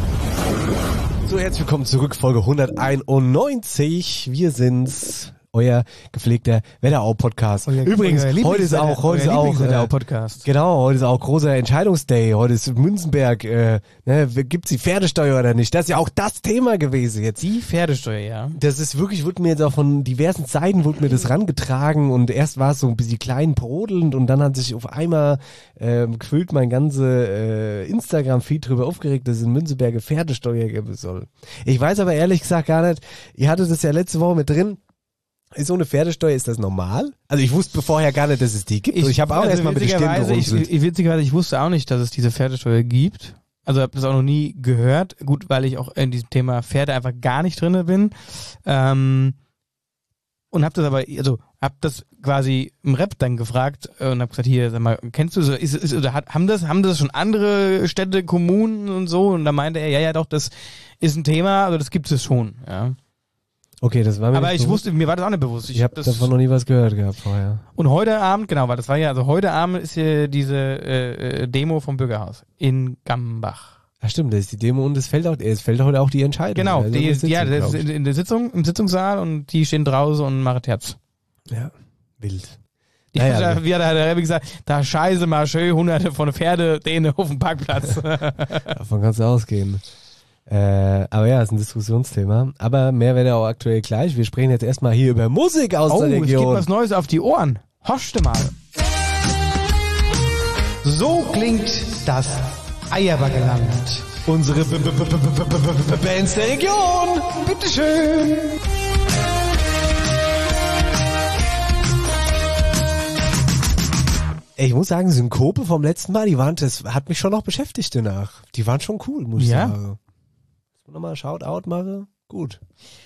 So, herzlich willkommen zurück, Folge hunderteinundneunzig. Wir sind's, euer gepflegter Wetterau-Podcast. Euer- Übrigens, euer heute ist auch, heute ist euer auch, äh, Lieblings-Wetterau-Podcast. genau, heute ist auch großer Entscheidungsday. Heute ist Münzenberg, äh, ne, gibt's die Pferdesteuer oder nicht? Das ist ja auch das Thema gewesen jetzt. Die Pferdesteuer, ja. Das ist wirklich, wurde mir jetzt auch von diversen Seiten wurde mir das rangetragen und erst war es so ein bisschen klein brodelnd und dann hat sich auf einmal ähm, gefühlt mein ganze äh, Instagram-Feed drüber aufgeregt, dass es in Münzenberg Pferdesteuer geben soll. Ich weiß aber ehrlich gesagt gar nicht, ihr hattet das ja letzte Woche mit drin. Ist so eine Pferdesteuer, ist das normal? Also ich wusste vorher gar nicht, dass es die gibt. Ich, ich habe auch also erstmal mit der Stirn witzigerweise, ich, gerunzelt. ich, witzigerweise, ich wusste auch nicht, dass es diese Pferdesteuer gibt. Also habe das auch noch nie gehört. Gut, weil ich auch in diesem Thema Pferde einfach gar nicht drinne bin. Ähm, und habe das aber, also habe das quasi im Rap dann gefragt und habe gesagt, hier, sag mal, kennst du so, ist, ist, oder hat, haben das, haben das schon andere Städte, Kommunen und so? Und da meinte er, ja, ja, doch, das ist ein Thema, also das gibt es schon, ja. Okay, das war mir Aber nicht ich bewusst. wusste, mir war das auch nicht bewusst. Ich habe das davon noch nie was gehört gehabt vorher. Und heute Abend, genau, weil das war ja, also heute Abend ist hier diese äh, Demo vom Bürgerhaus in Gambach. Ach stimmt, das ist die Demo und es fällt auch, es fällt heute auch die Entscheidung. Genau, Also die, eine Sitzung, ja, das glaub ist ich. in, in der Sitzung, im Sitzungssaal und die stehen draußen und machen Herz. Ja, wild. Die, Naja, da, also- wie hat der Rebbe gesagt, da scheiße mal schön hunderte von Pferde denen auf dem Parkplatz. Davon kannst du ausgehen. Äh, aber ja, ist ein Diskussionsthema. Aber mehr werdet ihr auch aktuell gleich. Wir sprechen jetzt erstmal hier über Musik aus Oh, der es gibt Region. was Neues auf die Ohren. Horchte mal. So klingt das Eierbergeland. Unsere B- B- B- B- B- B- B- Bands der Region. Bitteschön. Ey, ich muss sagen, Synkope vom letzten Mal, die waren, das hat mich schon noch beschäftigt danach. Die waren schon cool, muss ich Ja? sagen. Muss man nochmal Shoutout machen? Gut.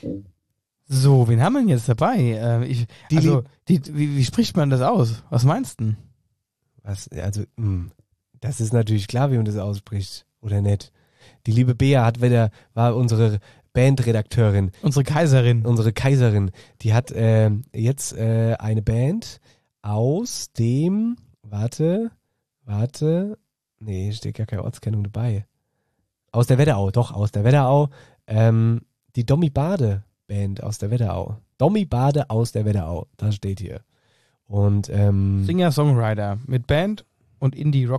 So, wen haben wir denn jetzt dabei? Äh, ich, Die also, die, wie, wie spricht man das aus? Was meinst du denn? Was, also, mh, das ist natürlich klar, wie man das ausspricht, oder nicht? Die liebe Bea hat wieder, war unsere Bandredakteurin, Unsere Kaiserin. unsere Kaiserin, die hat äh, jetzt äh, eine Band aus dem, warte, warte, nee, steht gar keine Ortskennung dabei. Aus der Wetterau, doch, aus der Wetterau, ähm, die Dommi Bade Band aus der Wetterau. Dommi Bade aus der Wetterau, das steht hier. Und, ähm, Singer-Songwriter mit Band und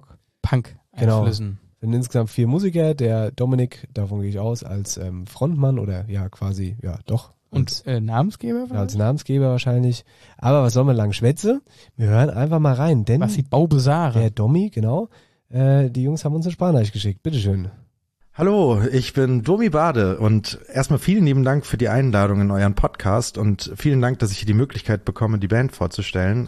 Indie-Rock-Punk-Einflüssen. sind insgesamt vier Musiker, der Dominik, davon gehe ich aus, als ähm, Frontmann oder ja, quasi, ja, doch. Als, Und äh, Namensgeber? ja, als vielleicht? Namensgeber wahrscheinlich. Aber was soll man lang schwätze? Wir hören einfach mal rein, denn Was die Baubesare. der Domi, genau, äh, die Jungs haben uns eine Sprachnachricht geschickt. Bitteschön. Hallo, ich bin Domi Bade und erstmal vielen lieben Dank für die Einladung in euren Podcast und vielen Dank, dass ich hier die Möglichkeit bekomme, die Band vorzustellen.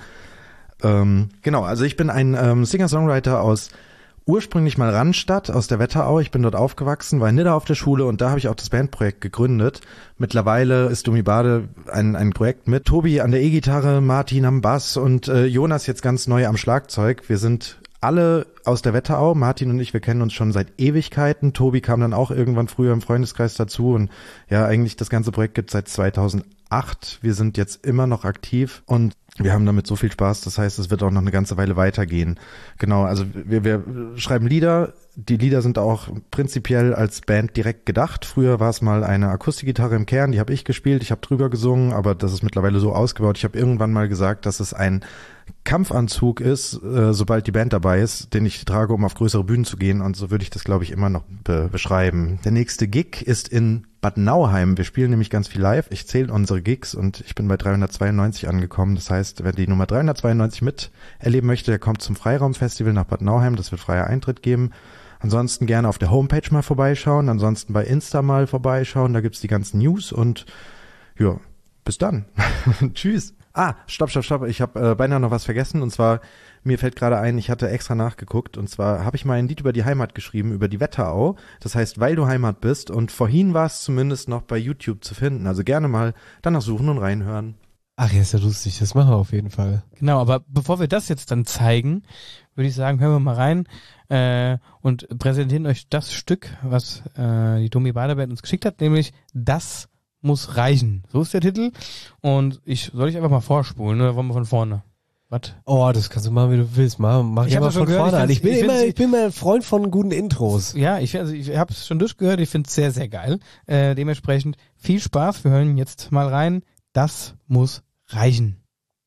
Ähm, genau, also ich bin ein ähm, Singer-Songwriter aus ursprünglich mal Randstadt, aus der Wetterau. Ich bin dort aufgewachsen, war in Nidda auf der Schule und da habe ich auch das Bandprojekt gegründet. Mittlerweile ist Domi Bade ein, ein Projekt mit Tobi an der E-Gitarre, Martin am Bass und äh, Jonas jetzt ganz neu am Schlagzeug. Wir sind alle aus der Wetterau, Martin und ich, wir kennen uns schon seit Ewigkeiten. Tobi kam dann auch irgendwann früher im Freundeskreis dazu und ja, eigentlich das ganze Projekt gibt es seit zweitausendacht. Wir sind jetzt immer noch aktiv und wir haben damit so viel Spaß, das heißt, es wird auch noch eine ganze Weile weitergehen. Genau, also wir, wir schreiben Lieder, die Lieder sind auch prinzipiell als Band direkt gedacht. Früher war es mal eine Akustikgitarre im Kern, die habe ich gespielt, ich habe drüber gesungen, aber das ist mittlerweile so ausgebaut. Ich habe irgendwann mal gesagt, dass es ein Kampfanzug ist, äh, sobald die Band dabei ist, den ich trage, um auf größere Bühnen zu gehen und so würde ich das, glaube ich, immer noch be- beschreiben. Der nächste Gig ist in Bad Nauheim. Wir spielen nämlich ganz viel live. Ich zähle unsere Gigs und ich bin bei dreihundertzweiundneunzig angekommen. Das heißt, wer die Nummer dreihundertzweiundneunzig miterleben möchte, der kommt zum Freiraumfestival nach Bad Nauheim. Das wird freier Eintritt geben. Ansonsten gerne auf der Homepage mal vorbeischauen. Ansonsten bei Insta mal vorbeischauen. Da gibt's die ganzen News und ja, bis dann. Tschüss. Ah, stopp, stopp, stopp. Ich habe äh, beinahe noch was vergessen. Und zwar, mir fällt gerade ein, ich hatte extra nachgeguckt. Und zwar habe ich mal ein Lied über die Heimat geschrieben, über die Wetterau. Das heißt, weil du Heimat bist. Und vorhin war es zumindest noch bei YouTube zu finden. Also gerne mal danach suchen und reinhören. Ach ja, ist ja lustig. Das machen wir auf jeden Fall. Genau, aber bevor wir das jetzt dann zeigen, würde ich sagen, hören wir mal rein äh, und präsentieren euch das Stück, was äh, die Domi Bader-Band uns geschickt hat, nämlich Das muss reichen. So ist der Titel. Und ich soll ich einfach mal vorspulen oder wollen wir von vorne? Was? Oh, das kannst du machen, wie du willst. Mach, mach Ich ich hab mal das schon von gehört, vorne ich an. Ich bin find's- ich immer, find's- ich bin mal ein Freund von guten Intros. Ja, ich, also ich habe es schon durchgehört, ich finde es sehr, sehr geil. Äh, dementsprechend viel Spaß. Wir hören jetzt mal rein. Das muss reichen.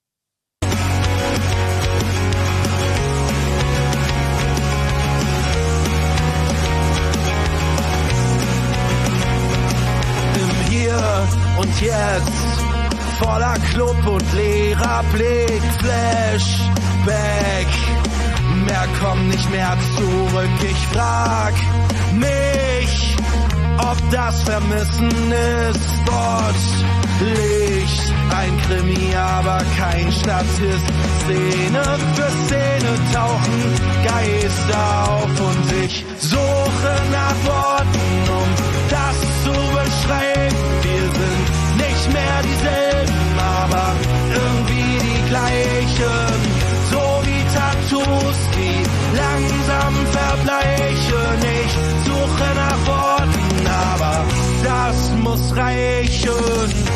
Im Hier und Jetzt, voller Club und leerer Blick, Flashback, mehr kommt nicht mehr zurück. Ich frag mich, ob das Vermissen ist. Dort Licht, ein Krimi, aber kein Statist. Szene für Szene tauchen Geister auf und ich suche nach Worten, um das zu beschreiben. Wir sind nicht mehr dieselben, aber irgendwie die gleichen. So wie Tattoos, die langsam verbleichen. Ich suche nach Worten, aber das muss reichen.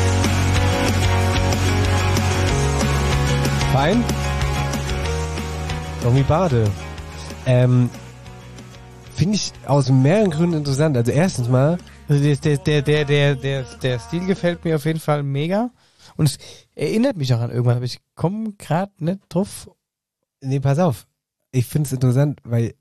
Fein. Domi Bade. Ähm, finde ich aus mehreren Gründen interessant. Also erstens mal, Also der, der, der, der, der, der, der Stil gefällt mir auf jeden Fall mega. Und es erinnert mich auch an irgendwas, aber ich komme gerade nicht drauf. nee, pass auf. Ich finde es interessant, weil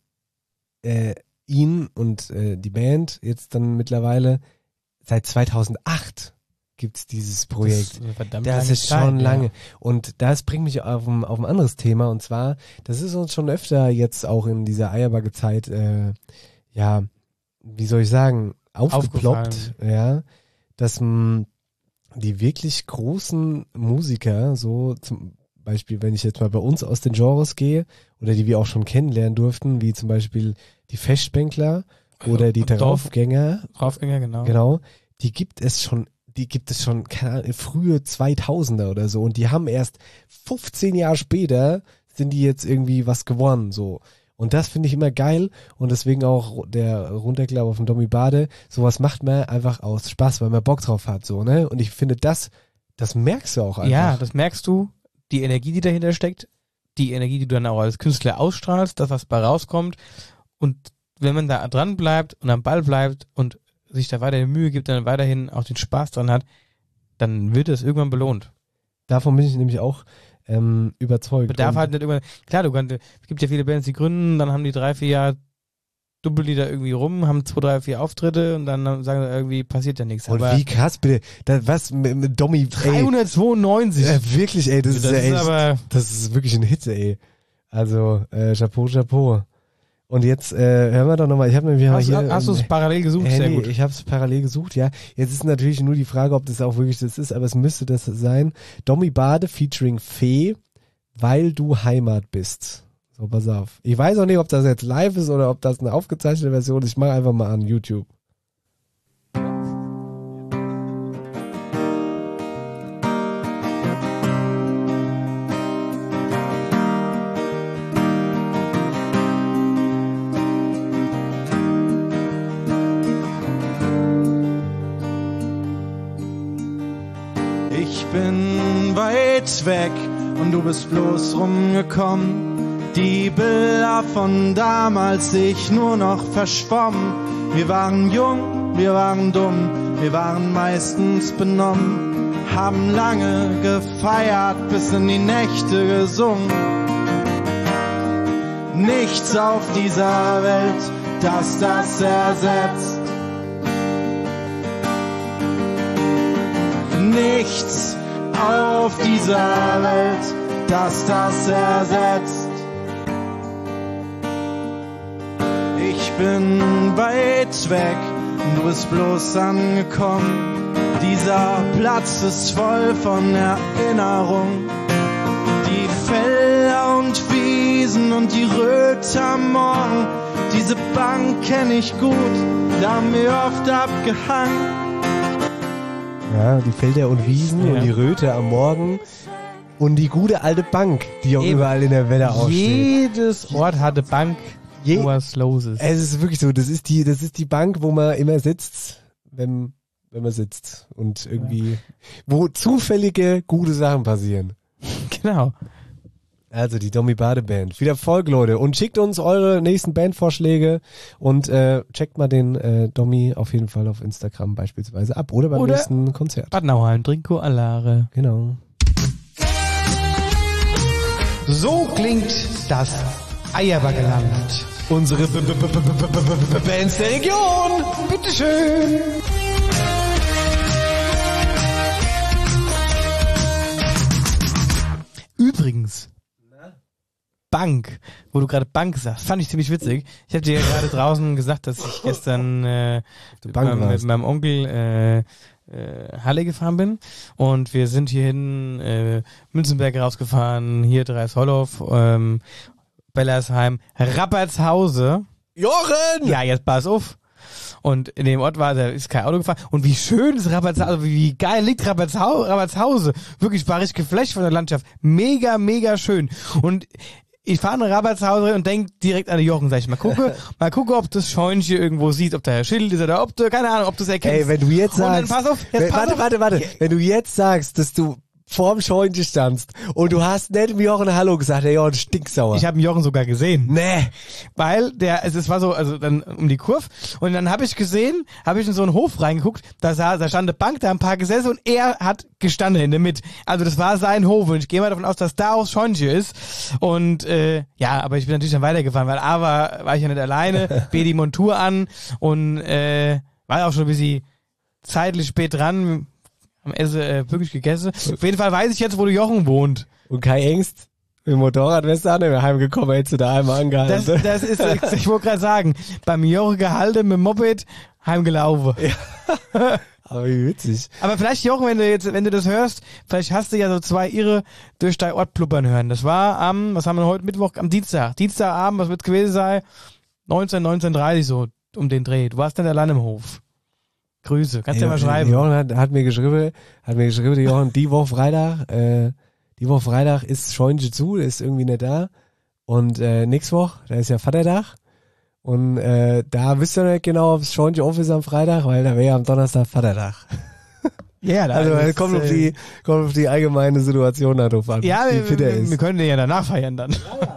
äh, ihn und äh, die Band jetzt dann mittlerweile seit zweitausendacht gibt's dieses Projekt. Das ist eine verdammt Das lange ist Zeit, schon ja. lange. Und das bringt mich auf ein, auf ein anderes Thema. Und zwar, das ist uns schon öfter jetzt auch in dieser Eierbagge-Zeit, äh, ja, wie soll ich sagen, aufgeploppt, Aufgefallen. ja, dass mh, die wirklich großen Musiker, so zum Beispiel, wenn ich jetzt mal bei uns aus den Genres gehe, oder die wir auch schon kennenlernen durften, wie zum Beispiel die Festbänkler oder die Und Dorf- Draufgänger, Draufgänger, genau. genau, die gibt es schon, die gibt es schon, keine Ahnung, frühe zweitausender oder so, und die haben erst fünfzehn Jahre später sind die jetzt irgendwie was geworden, so. Und das finde ich immer geil, und deswegen auch der Runterklapp auf dem Domi Bade, sowas macht man einfach aus Spaß, weil man Bock drauf hat, so, ne? Und ich finde, das, das merkst du auch einfach. Ja, das merkst du, die Energie, die dahinter steckt, die Energie, die du dann auch als Künstler ausstrahlst, das, was bei rauskommt. Und wenn man da dran bleibt und am Ball bleibt und sich da weiterhin Mühe gibt, dann weiterhin auch den Spaß dran hat, dann wird es irgendwann belohnt. Davon bin ich nämlich auch ähm, überzeugt. Bedarf Und halt nicht irgendwann, klar, du kannst, es gibt ja viele Bands, die gründen, dann haben die drei, vier Jahre dubbeln die da irgendwie rum, haben zwei, drei, vier Auftritte und dann sagen sie, irgendwie passiert ja nichts. Und aber wie krass, bitte, das, was mit, mit Domi, ey, dreihundertzweiundneunzig. äh, wirklich, ey, das, Das ist ja ist echt, aber- das ist wirklich ein Hit, ey. Also, äh, Chapeau, Chapeau. Und jetzt, äh, hören wir doch nochmal, ich habe nämlich mal Hast, hier... hast du es ähm, parallel gesucht? Handy, Sehr gut. Ich habe es parallel gesucht, ja. Jetzt ist natürlich nur die Frage, ob das auch wirklich das ist, aber es müsste das sein. Domi Bade featuring Fee, weil du Heimat bist. So, pass auf. Ich weiß auch nicht, ob das jetzt live ist oder ob das eine aufgezeichnete Version ist. Ich mache einfach mal an YouTube. Ich bin weit weg und du bist bloß rumgekommen. Die Bilder von damals sich nur noch verschwommen. Wir waren jung, wir waren dumm, wir waren meistens benommen. Haben lange gefeiert, bis in die Nächte gesungen. Nichts auf dieser Welt, das das ersetzt. Nichts auf dieser Welt, das das ersetzt. Ich bin weit weg und du bist bloß angekommen. Dieser Platz ist voll von Erinnerung. Die Felder und Wiesen und die Röte am Morgen. Diese Bank kenn ich gut, da haben wir oft abgehangen. Ja, die Felder und Wiesen Ja. und die Röte am Morgen und die gute alte Bank, die auch Eben. überall in der Welle aussteht. Jedes Ort hatte Bank, Je- wo was los ist. Es ist wirklich so, das ist die, das ist die Bank, wo man immer sitzt, wenn, wenn man sitzt und irgendwie, wo zufällige gute Sachen passieren. Genau. Also die Domi Bade Band. Viel Erfolg, Leute. Und schickt uns eure nächsten Bandvorschläge und äh, checkt mal den äh, Domi auf jeden Fall auf Instagram beispielsweise ab oder beim Oder- nächsten Konzert. Bad Nauheim, Trinko Alare. Genau. So klingt das Eierbackeland. Unsere B- B- B- B- B- B- B- Bands der Region. Bitteschön. Übrigens, Bank, wo du gerade Bank sagst, fand ich ziemlich witzig. Ich habe dir ja gerade draußen gesagt, dass ich gestern äh, mit, Bank meinem, mit warst. meinem Onkel äh, äh, Halle gefahren bin und wir sind hierhin äh, Münzenberg rausgefahren, hier Dreishollow, ähm, Bellersheim, Rappertshause. Jochen! Ja, jetzt pass auf. Und in dem Ort war, da ist kein Auto gefahren. Und wie schön ist Rappertshause, wie, wie geil liegt Rappertshau- Rappertshause. Wirklich war ich geflasht von der Landschaft. Mega, mega schön. Und ich fahre nach Rappertshause und denk direkt an den Jochen, sag ich mal, gucke, mal gucke, ob das Scheunchen irgendwo sieht, ob da ein Schild ist oder ob du, keine Ahnung, ob du es erkennst. Ey, wenn du jetzt Und dann sagst, pass auf, jetzt wenn, pass warte, auf. warte, warte, wenn du jetzt sagst, dass du vorm Scheunchen standst und du hast nicht dem Jochen Hallo gesagt, der Jochen stinksauer. Ich habe den Jochen sogar gesehen. Nee. Weil der, es, es war so, also dann um die Kurve und dann habe ich gesehen, habe ich in so einen Hof reingeguckt, da, sah, da stand eine Bank, da ein paar Gesäße und er hat gestanden in der Mitte. Also das war sein Hof und ich gehe mal davon aus, dass da auch Scheunchen ist. Und äh, ja, aber ich bin natürlich dann weitergefahren, weil A war, war ich ja nicht alleine, B die Montur an und äh, war auch schon ein bisschen zeitlich spät dran, am Essen äh, wirklich gegessen. Auf jeden Fall weiß ich jetzt, wo der Jochen wohnt. Und kein Ängst. Mit dem Motorrad wärst du auch nicht mehr heimgekommen, hättest du da einmal Das, angehalten. das ist, ich, ich wollte gerade sagen, beim Jochen gehalten mit dem Moped, heimgelaufen. Aber wie witzig. Aber vielleicht, Jochen, wenn du jetzt, wenn du das hörst, vielleicht hast du ja so zwei Irre durch dein Ort pluppern hören. Das war am, was haben wir heute Mittwoch, am Dienstag. Dienstagabend, was wird's gewesen sein? neunzehn, neunzehn Uhr dreißig so, um den Dreh. Du warst dann allein im Hof. Grüße, kannst du ja mal schreiben. Jochen hat, hat mir geschrieben, hat mir geschrieben, der Jochen, die Woche Freitag, äh, die Woche Freitag ist Scheunchen zu, der ist irgendwie nicht da. Und äh, nächste Woche, da ist ja Vatertag. Und äh, da wisst ihr nicht genau, ob es Scheunchen off ist am Freitag, weil da wäre ja am Donnerstag Vatertag. Ja, da Also ist, es kommt auf äh, die, kommt auf die allgemeine Situation darauf an, Ja, wie wir, fit er wir, ist. wir können den ja danach feiern dann.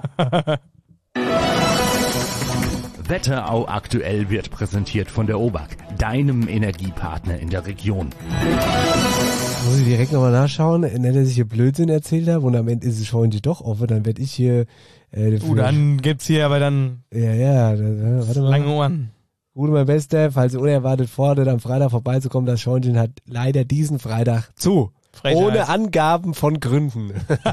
Wetterau aktuell wird präsentiert von der O B A K, deinem Energiepartner in der Region. Muss ich direkt nochmal nachschauen, nicht, dass ich hier Blödsinn erzählt habe und am Ende ist es Scheunchen doch offen, dann werde ich hier äh, dafür- Uh, dann gibt's hier aber dann Ja, ja, da, warte mal. lange Ohren. Gut, mein Bester, falls ihr unerwartet fordert, am Freitag vorbeizukommen, das Scheunchen hat leider diesen Freitag zu. Frechheit. Ohne Angaben von Gründen.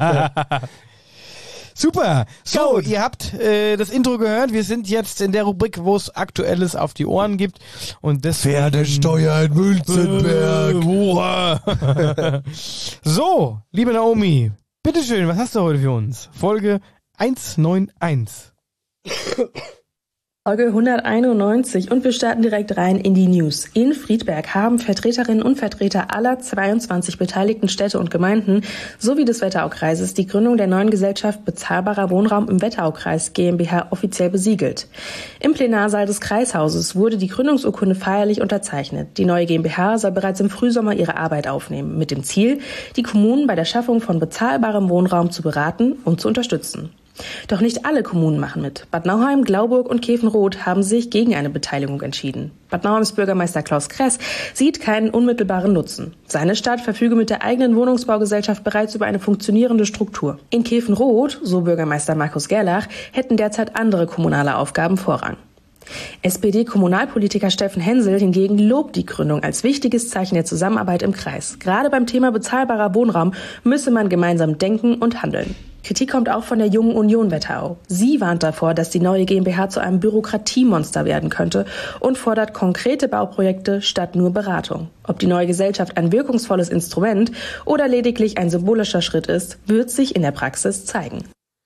Super. So, Gut. ihr habt äh, das Intro gehört. Wir sind jetzt in der Rubrik, wo es Aktuelles auf die Ohren gibt. Und deswegen... Pferdesteuer in Münzenberg. Äh, Hurra. So, liebe Naomi, bitteschön, was hast du heute für uns? Folge hunderteinundneunzig. Folge hunderteinundneunzig und wir starten direkt rein in die News. In Friedberg haben Vertreterinnen und Vertreter aller zweiundzwanzig beteiligten Städte und Gemeinden sowie des Wetteraukreises die Gründung der neuen Gesellschaft Bezahlbarer Wohnraum im Wetteraukreis GmbH offiziell besiegelt. Im Plenarsaal des Kreishauses wurde die Gründungsurkunde feierlich unterzeichnet. Die neue GmbH soll bereits im Frühsommer ihre Arbeit aufnehmen, mit dem Ziel, die Kommunen bei der Schaffung von bezahlbarem Wohnraum zu beraten und zu unterstützen. Doch nicht alle Kommunen machen mit. Bad Nauheim, Glauburg und Kefenrot haben sich gegen eine Beteiligung entschieden. Bad Nauheims Bürgermeister Klaus Kress sieht keinen unmittelbaren Nutzen. Seine Stadt verfüge mit der eigenen Wohnungsbaugesellschaft bereits über eine funktionierende Struktur. In Kefenrot, so Bürgermeister Markus Gerlach, hätten derzeit andere kommunale Aufgaben Vorrang. S P D-Kommunalpolitiker Steffen Hensel hingegen lobt die Gründung als wichtiges Zeichen der Zusammenarbeit im Kreis. Gerade beim Thema bezahlbarer Wohnraum müsse man gemeinsam denken und handeln. Kritik kommt auch von der Jungen Union Wetterau. Sie warnt davor, dass die neue GmbH zu einem Bürokratiemonster werden könnte und fordert konkrete Bauprojekte statt nur Beratung. Ob die neue Gesellschaft ein wirkungsvolles Instrument oder lediglich ein symbolischer Schritt ist, wird sich in der Praxis zeigen.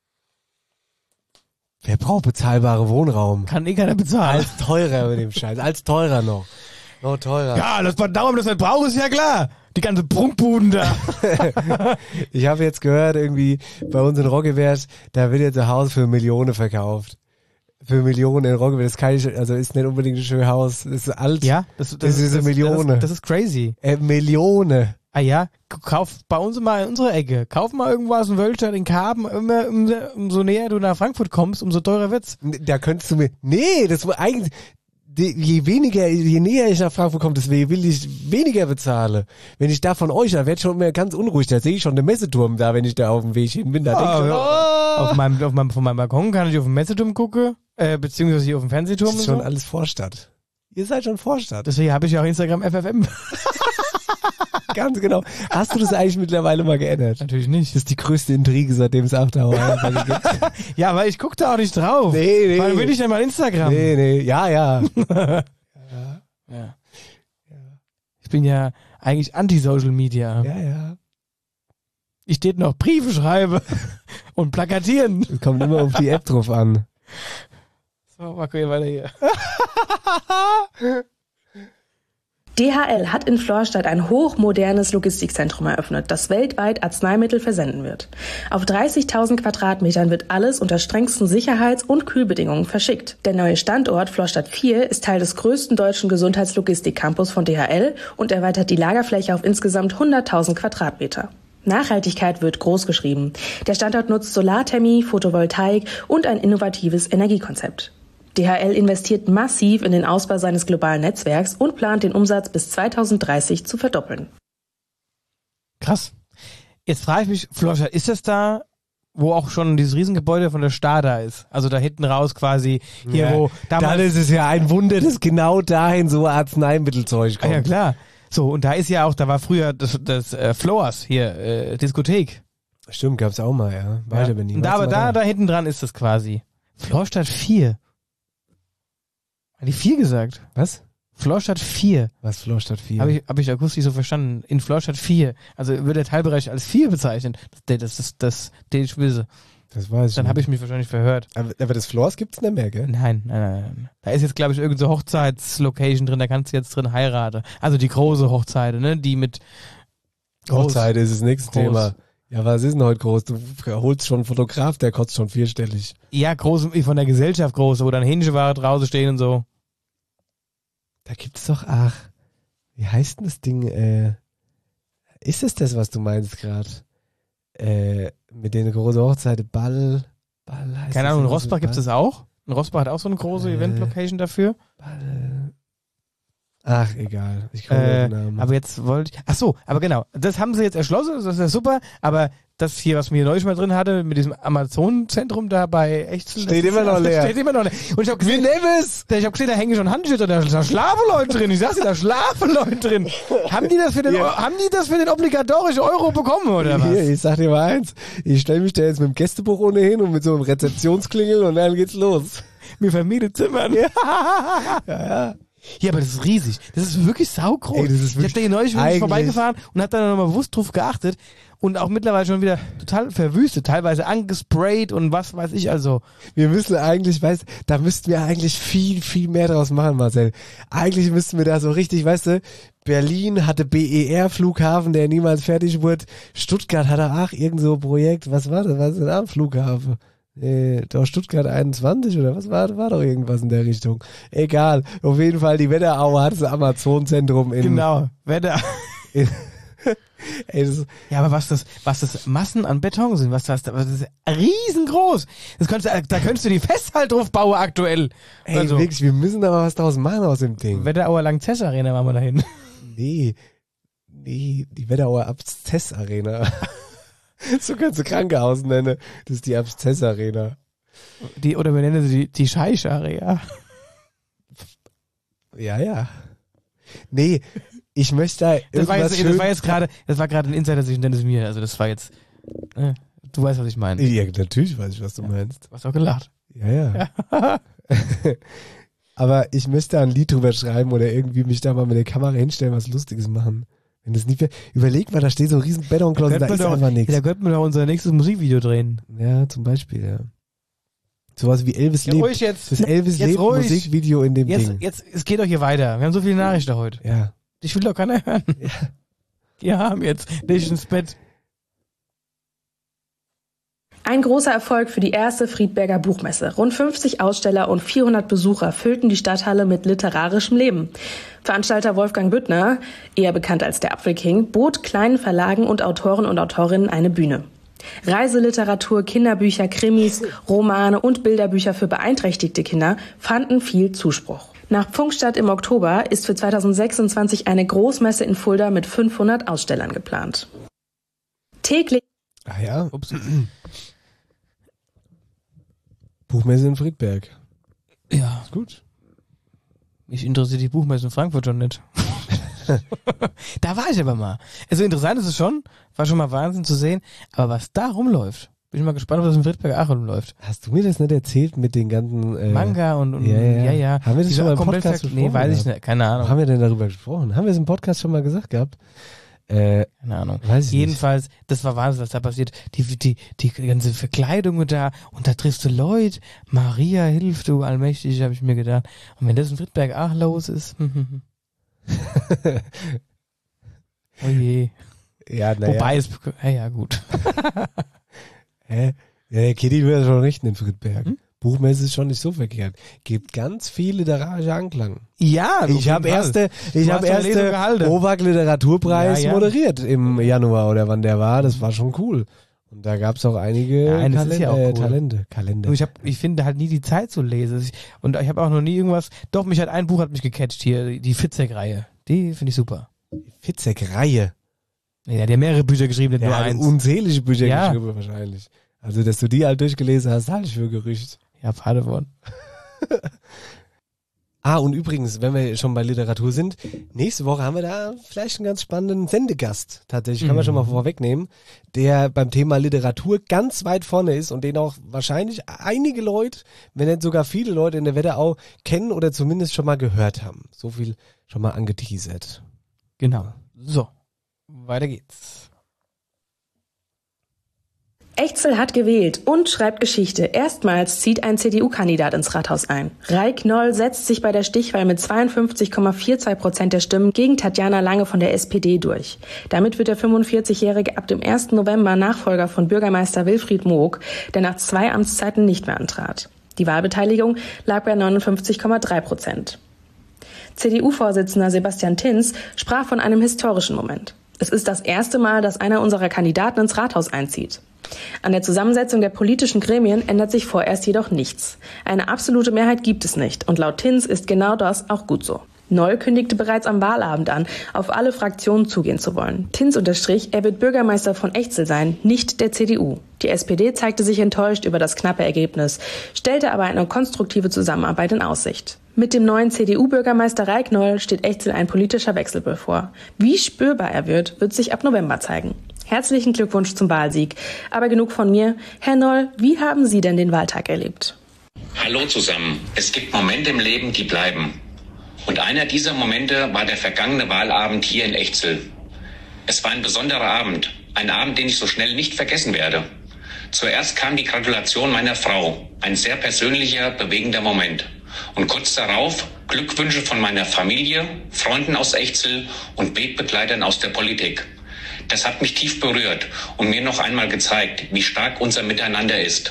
Wer braucht bezahlbare Wohnraum? Kann eh keiner bezahlen. Als teurer mit dem Scheiß, als teurer noch. Noch teurer. Ja, dass man dauernd das nicht braucht, ist ja klar. Die ganze Prunkbuden da. Ich habe jetzt gehört, irgendwie bei uns in Roggewert, da wird jetzt ein Haus für Millionen verkauft. Für Millionen in Roggewert. Das kann ich, also ist nicht unbedingt ein schönes Haus. Das ist alt. Ja, das, das, das ist eine das, Million. Das, das ist crazy. Äh, Millionen. Ah ja, kauf bei uns mal in unserer Ecke. Kauf mal irgendwas in Wölstadt, in Karben. Immer, umso, umso näher du nach Frankfurt kommst, umso teurer wird's. Da könntest du mir, nee, das war eigentlich, je weniger, je näher ich nach Frankfurt komme, desto will ich weniger bezahle. Wenn ich da von euch, da werde ich schon mehr ganz unruhig. Da sehe ich schon den Messeturm da, wenn ich da auf dem Weg hin bin. Da denk ich schon, oh. auf, meinem, auf meinem, von meinem Balkon kann ich auf den Messeturm gucken, äh, beziehungsweise hier auf den Fernsehturm. Das ist und schon so. alles Vorstadt. Ihr seid schon Vorstadt. Deswegen habe ich ja auch Instagram F F M. Ganz genau. Hast du das eigentlich mittlerweile mal geändert? Natürlich nicht. Das ist die größte Intrige, seitdem es After Hour gibt. Ja, weil ich gucke da auch nicht drauf. Nee, nee. Wann bin ich denn mal Instagram? Nee, nee. Ja, ja. ja. ja. Ich bin ja eigentlich anti-Social Media. Ja, ja. Ich steht noch Briefe schreibe und plakatieren. Es kommt immer auf die App drauf an. So, Marco, hier weiter hier. D H L hat in Florstadt ein hochmodernes Logistikzentrum eröffnet, das weltweit Arzneimittel versenden wird. Auf dreißigtausend Quadratmetern wird alles unter strengsten Sicherheits- und Kühlbedingungen verschickt. Der neue Standort Florstadt vier ist Teil des größten deutschen Gesundheitslogistik-Campus von D H L und erweitert die Lagerfläche auf insgesamt hunderttausend Quadratmeter. Nachhaltigkeit wird großgeschrieben. Der Standort nutzt Solarthermie, Photovoltaik und ein innovatives Energiekonzept. D H L investiert massiv in den Ausbau seines globalen Netzwerks und plant den Umsatz bis zweitausenddreißig zu verdoppeln. Krass. Jetzt frage ich mich, Florstadt, ist das da, wo auch schon dieses Riesengebäude von der Stada ist? Also da hinten raus quasi, hier ja, wo damals... Dann ist es ja ein Wunder, dass genau dahin so Arzneimittelzeug kommt. Ah, ja, klar. So, und da ist ja auch, da war früher das, das äh, Floors hier, äh, Diskothek. Stimmt, gab's auch mal, ja. War ja. ich aber nie. Und da, aber da, da, da hinten dran ist das quasi. Florstadt vier. Hat die vier gesagt? Was? Florstadt vier. Was Florstadt vier? Habe ich, hab ich akustisch so verstanden. In Florstadt vier. Also wird der Teilbereich als vier bezeichnet. Das, das ist das, den ich wisse. Das weiß ich. Dann habe ich mich wahrscheinlich verhört. Aber, aber das Floors gibt's nicht mehr, gell? Nein, nein, nein, nein. Da ist jetzt, glaube ich, irgendeine so Hochzeitslocation drin, da kannst du jetzt drin heiraten. Also die große Hochzeit, ne? Die mit groß, Hochzeit ist das nächste groß. Thema. Ja, was ist denn heute groß? Du holst schon einen Fotograf, der kostet schon vierstellig. Ja, groß, von der Gesellschaft groß, wo dann Hähnchenware draußen stehen und so. Da gibt's doch, ach, wie heißt denn das Ding? Äh, ist es das, was du meinst gerade? Äh, mit den großen Hochzeiten, Ball, Ball heißt Keine das Ahnung, in so Rossbach gibt es das auch? In Rossbach hat auch so eine große äh, Event-Location dafür. Ball. Ach, egal. Ich komme äh, mit dem Namen. Aber jetzt wollte ich, ach so, aber genau, das haben sie jetzt erschlossen, das ist ja super, aber das hier, was mir neulich mal drin hatte, mit diesem Amazon-Zentrum da bei Echzel. Steht immer noch leer. Steht immer noch leer. Und ich hab gesehen, wir nehmen es! Ich hab gesehen, da hängen schon Handtücher drin, da schlafen Leute drin. Ich sag's dir, da schlafen Leute drin. Haben die das für den, ja. haben die das für den obligatorischen Euro bekommen, oder was? Hier, ich sag dir mal eins. Ich stelle mich da jetzt mit dem Gästebuch ohne hin und mit so einem Rezeptionsklingel und dann geht's los. Mir vermietet Zimmern. Ja, ja. ja. Ja, aber das ist riesig. Das ist wirklich saugroß. Ey, das ist wirklich ich hab da hier neulich wirklich vorbeigefahren und hab da nochmal bewusst drauf geachtet und auch mittlerweile schon wieder total verwüstet, teilweise angesprayt und was weiß ich also. Wir müssen eigentlich, weißt, da müssten wir eigentlich viel, viel mehr draus machen, Marcel. Eigentlich müssten wir da so richtig, weißt du, Berlin hatte B E R-Flughafen, der niemals fertig wurde. Stuttgart hatte auch irgend so ein Projekt. Was war das? Was ist denn am Flughafen? Nee, doch Stuttgart einundzwanzig oder was war, war doch irgendwas in der Richtung. Egal, auf jeden Fall die Wetterau hat das Amazon-Zentrum in... Genau, Wetter... In, ey, das, ja, aber was das, was das Massen an Beton sind, was das, das ist riesengroß. Das könntest, da könntest du die Festhalt drauf bauen aktuell. Ey, also, wirklich, wir müssen aber was draus machen aus dem Ding. Wetterauer Langzess-Arena machen wir dahin. Nee, nee, die Wetterauer Abszess-Arena. So kannst du Krankenhaus nennen. Das ist die Abszess-Arena. Die, oder wir nennen sie die, die Scheich-Arena. Ja, ja. Nee, ich möchte da Das war irgendwas jetzt, schön... das war jetzt gerade, das war gerade ein Insider zwischen Dennis und mir. Also das war jetzt, äh, du weißt, was ich meine. Ja, natürlich weiß ich, was du ja. meinst. Du hast auch gelacht. Ja, ja. ja. Aber ich möchte da ein Lied drüber schreiben oder irgendwie mich da mal mit der Kamera hinstellen, was Lustiges machen. Wenn das nicht mehr, überleg mal, da steht so ein riesen Betonklotz, da, da ist doch, einfach nichts. Ja, da könnten wir doch unser nächstes Musikvideo drehen. Ja, zum Beispiel, ja. Sowas wie Elvis ja, lebt. Ruhig jetzt. Das Elvis jetzt lebt ruhig. Musikvideo in dem jetzt, Ding. Jetzt, es geht doch hier weiter. Wir haben so viele Nachrichten heute. Ja. Ich will doch keiner hören. Ja. Wir haben jetzt, leg ich ins Bett. Ein großer Erfolg für die erste Friedberger Buchmesse. Rund fünfzig Aussteller und vierhundert Besucher füllten die Stadthalle mit literarischem Leben. Veranstalter Wolfgang Büttner, eher bekannt als der Apfelking, bot kleinen Verlagen und Autoren und Autorinnen eine Bühne. Reiseliteratur, Kinderbücher, Krimis, Romane und Bilderbücher für beeinträchtigte Kinder fanden viel Zuspruch. Nach Pfungstadt im Oktober ist für zweitausendsechsundzwanzig eine Großmesse in Fulda mit fünfhundert Ausstellern geplant. Täglich. Ach ja. Ups. Buchmesse in Friedberg. Ja. Ist gut. Mich interessiert die Buchmesse in Frankfurt schon nicht. Da war ich aber mal. Also interessant ist es schon, war schon mal Wahnsinn zu sehen, aber was da rumläuft, bin ich mal gespannt, ob das in Friedberg auch rumläuft. Hast du mir das nicht erzählt mit den ganzen äh, Manga und, und ja, ja. ja, ja. Haben wir das Die schon mal im komplett Podcast ver- besprochen? Nee, weiß ich gehabt? nicht, keine Ahnung. Wo haben wir denn darüber gesprochen? Haben wir es im Podcast schon mal gesagt gehabt? Äh, Keine Ahnung. Weiß ich Jedenfalls, nicht. Das war Wahnsinn, was da passiert. Die, die, die ganze Verkleidung da, und da triffst du Leute. Maria, hilf du, allmächtig, habe ich mir gedacht. Und wenn das in Friedberg auch los ist, oh je. Ja, naja. Wobei es, ja, ja, gut. Hä? Ja, der Kitty will ja schon richten in Friedberg. Hm? Buchmesse ist schon nicht so verkehrt. Gibt ganz viel literarischer Anklang. Ja, ich habe erste, ich habe erste Obak Literaturpreis ja, ja. moderiert im Januar oder wann der war. Das war schon cool. Und da gab es auch einige Nein, das Kalend- ist ja auch äh, cool. Talente. Kalender. Ich, hab, ich finde halt nie die Zeit zu lesen. Ich, und ich habe auch noch nie irgendwas. Doch, mich hat ein Buch hat mich gecatcht hier, die Fitzek-Reihe. Die finde ich super. Fitzek-Reihe. Ja, der hat ja mehrere Bücher geschrieben, nicht Der nur hat eins. unzählige Bücher Ja. geschrieben wahrscheinlich. Also, dass du die halt durchgelesen hast, halte ich für Gerücht. Ja, Paderborn. Ah, und übrigens, wenn wir schon bei Literatur sind, nächste Woche haben wir da vielleicht einen ganz spannenden Sendegast. Tatsächlich, kann man schon mal vorwegnehmen, der beim Thema Literatur ganz weit vorne ist und den auch wahrscheinlich einige Leute, wenn nicht sogar viele Leute in der Wetterau kennen oder zumindest schon mal gehört haben. So viel schon mal angeteasert. Genau. So, weiter geht's. Echzel hat gewählt und schreibt Geschichte. Erstmals zieht ein C D U-Kandidat ins Rathaus ein. Raik Noll setzt sich bei der Stichwahl mit zweiundfünfzig Komma zweiundvierzig Prozent der Stimmen gegen Tatjana Lange von der S P D durch. Damit wird der fünfundvierzigjährige ab dem ersten November Nachfolger von Bürgermeister Wilfried Moog, der nach zwei Amtszeiten nicht mehr antrat. Die Wahlbeteiligung lag bei neunundfünfzig Komma drei Prozent. C D U-Vorsitzender Sebastian Tinz sprach von einem historischen Moment. Es ist das erste Mal, dass einer unserer Kandidaten ins Rathaus einzieht. An der Zusammensetzung der politischen Gremien ändert sich vorerst jedoch nichts. Eine absolute Mehrheit gibt es nicht und laut Tinz ist genau das auch gut so. Noll kündigte bereits am Wahlabend an, auf alle Fraktionen zugehen zu wollen. Tinz unterstrich, er wird Bürgermeister von Echzel sein, nicht der C D U. Die S P D zeigte sich enttäuscht über das knappe Ergebnis, stellte aber eine konstruktive Zusammenarbeit in Aussicht. Mit dem neuen C D U-Bürgermeister Raik Noll steht Echzel ein politischer Wechsel bevor. Wie spürbar er wird, wird sich ab November zeigen. Herzlichen Glückwunsch zum Wahlsieg. Aber genug von mir. Herr Noll, wie haben Sie denn den Wahltag erlebt? Hallo zusammen. Es gibt Momente im Leben, die bleiben. Und einer dieser Momente war der vergangene Wahlabend hier in Echzel. Es war ein besonderer Abend. Ein Abend, den ich so schnell nicht vergessen werde. Zuerst kam die Gratulation meiner Frau. Ein sehr persönlicher, bewegender Moment. Und kurz darauf Glückwünsche von meiner Familie, Freunden aus Echzel und Wegbegleitern aus der Politik. Das hat mich tief berührt und mir noch einmal gezeigt, wie stark unser Miteinander ist.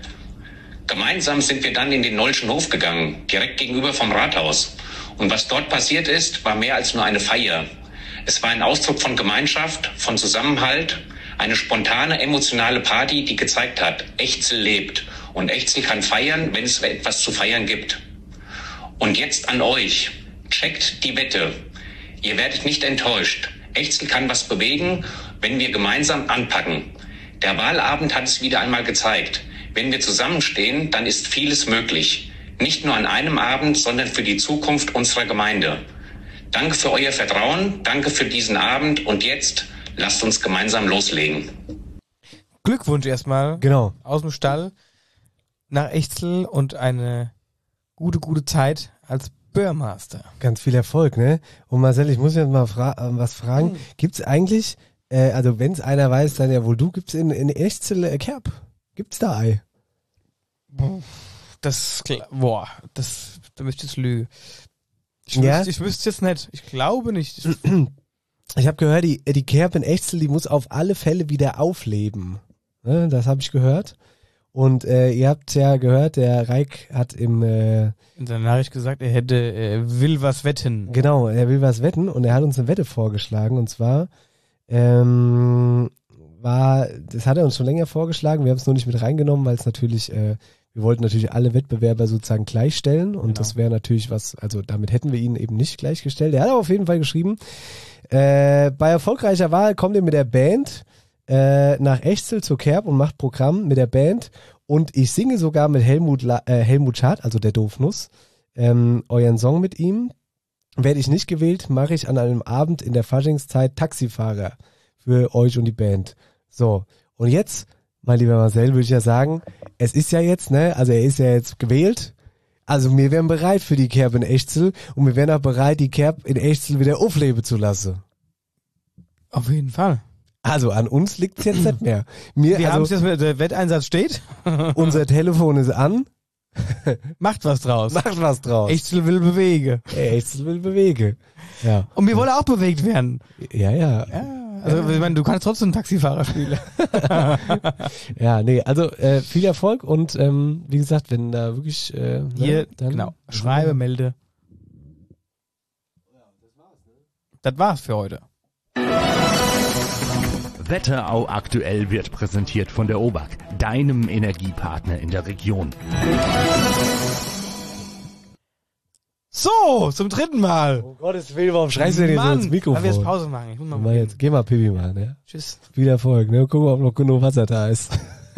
Gemeinsam sind wir dann in den Nollschen Hof gegangen, direkt gegenüber vom Rathaus. Und was dort passiert ist, war mehr als nur eine Feier. Es war ein Ausdruck von Gemeinschaft, von Zusammenhalt, eine spontane, emotionale Party, die gezeigt hat, Echzel lebt. Und Echzel kann feiern, wenn es etwas zu feiern gibt. Und jetzt an euch. Checkt die Wette. Ihr werdet nicht enttäuscht. Echzel kann was bewegen, wenn wir gemeinsam anpacken. Der Wahlabend hat es wieder einmal gezeigt. Wenn wir zusammenstehen, dann ist vieles möglich. Nicht nur an einem Abend, sondern für die Zukunft unserer Gemeinde. Danke für euer Vertrauen, danke für diesen Abend und jetzt lasst uns gemeinsam loslegen. Glückwunsch erstmal. Genau. Aus dem Stall nach Echzel und eine gute, gute Zeit als Börmaster. Ganz viel Erfolg, ne? Und Marcel, ich muss jetzt mal fra- äh, was fragen. Gibt's eigentlich, äh, also wenn es einer weiß, dann ja wohl du, gibt's in, in Echzel äh, Kerb? Gibt's da Ei? Das, boah, das, da müsste ich jetzt lügen. Ich, Ja? wüsste, ich wüsste jetzt nicht. Ich glaube nicht. Ich, Ich habe gehört, die, die Kerb in Echzel, die muss auf alle Fälle wieder aufleben. Ne? Das habe ich gehört. Und äh, ihr habt ja gehört, der Reik hat im äh, in seiner Nachricht gesagt, er hätte, er will was wetten. Genau, er will was wetten und er hat uns eine Wette vorgeschlagen und zwar ähm, war, das hat er uns schon länger vorgeschlagen, wir haben es nur nicht mit reingenommen, weil es natürlich, äh, wir wollten natürlich alle Wettbewerber sozusagen gleichstellen und Genau. das wäre natürlich was, also damit hätten wir ihn eben nicht gleichgestellt. Er hat aber auf jeden Fall geschrieben, äh, bei erfolgreicher Wahl kommt ihr mit der Band äh, nach Echzel zur Kerb und macht Programm mit der Band und ich singe sogar mit Helmut, La- äh, Helmut Schad, also der Doofnuss, ähm, euren Song mit ihm. Werde ich nicht gewählt, mache ich an einem Abend in der Faschingszeit Taxifahrer für euch und die Band. So, und jetzt, mein lieber Marcel, würde ich ja sagen, es ist ja jetzt, ne, also er ist ja jetzt gewählt, also wir wären bereit für die Kerb in Echzel und wir wären auch bereit, die Kerb in Echzel wieder aufleben zu lassen. Auf jeden Fall. Also an uns liegt's jetzt nicht mehr. Wir, Wir haben es also, jetzt, der Wetteinsatz steht. unser Telefon ist an. Macht was draus. Macht was draus. Echzel will bewegen. Echzel will bewegen. Ja. Und wir wollen auch bewegt werden. Ja, ja. Ja, also ich meine, du kannst trotzdem Taxifahrer spielen. Ja, nee, also äh, viel Erfolg und ähm, wie gesagt, wenn da wirklich äh, ne, Hier, dann, genau, schreibe, melde. Das war's für heute. Wetterau aktuell wird präsentiert von der O B A K, deinem Energiepartner in der Region. So, zum dritten Mal. Oh Gottes Willen, warum schreist du denn jetzt so ins Mikrofon? Wollen wir jetzt Pause machen? Ich muss mal Mal jetzt, geh mal Pipi machen, ja. Tschüss. Viel Erfolg, ne? Gucken, ob noch genug Wasser da ist.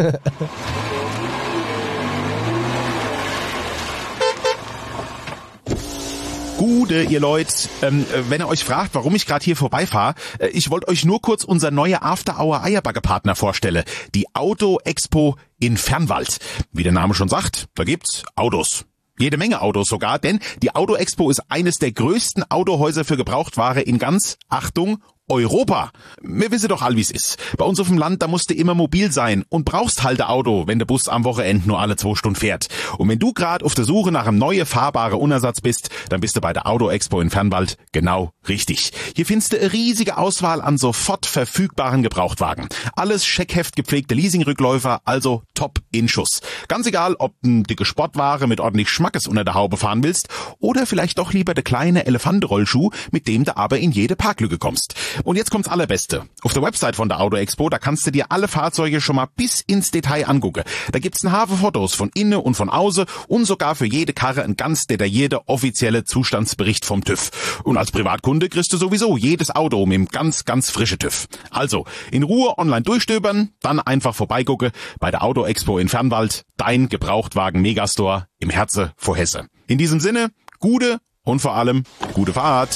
Gude, ihr Leute, ähm, wenn ihr euch fragt, warum ich gerade hier vorbeifahre, äh, ich wollte euch nur kurz unser neue After-Hour-Eierbagger-Partner vorstellen, die Auto-Expo in Fernwald. Wie der Name schon sagt, da gibt's Autos. Jede Menge Autos sogar, denn die Auto-Expo ist eines der größten Autohäuser für Gebrauchtware in ganz, Achtung, Europa. Wir wissen doch all, wie's ist. Bei uns auf dem Land, da musst du immer mobil sein und brauchst halt ein Auto, wenn der Bus am Wochenende nur alle zwei Stunden fährt. Und wenn du gerade auf der Suche nach einem neuen fahrbaren Unersatz bist, dann bist du bei der Auto-Expo in Fernwald genau richtig. Hier findest du eine riesige Auswahl an sofort verfügbaren Gebrauchtwagen. Alles scheckheft gepflegte Leasingrückläufer, also top in Schuss. Ganz egal, ob du dicke Sportware mit ordentlich Schmackes unter der Haube fahren willst oder vielleicht doch lieber der kleine Elefantenrollschuh, mit dem du aber in jede Parklücke kommst. Und jetzt kommt's Allerbeste. Auf der Website von der Auto Expo, da kannst du dir alle Fahrzeuge schon mal bis ins Detail angucken. Da gibt's ein Haufen Fotos von innen und von außen und sogar für jede Karre ein ganz detaillierter offizielle Zustandsbericht vom TÜV. Und als Privatkunde kriegst du sowieso jedes Auto mit einem ganz, ganz frischen TÜV. Also, in Ruhe online durchstöbern, dann einfach vorbeigucken bei der Auto Expo in Fernwald, dein Gebrauchtwagen-Megastore im Herzen vor Hesse. In diesem Sinne, gute und vor allem gute Fahrt.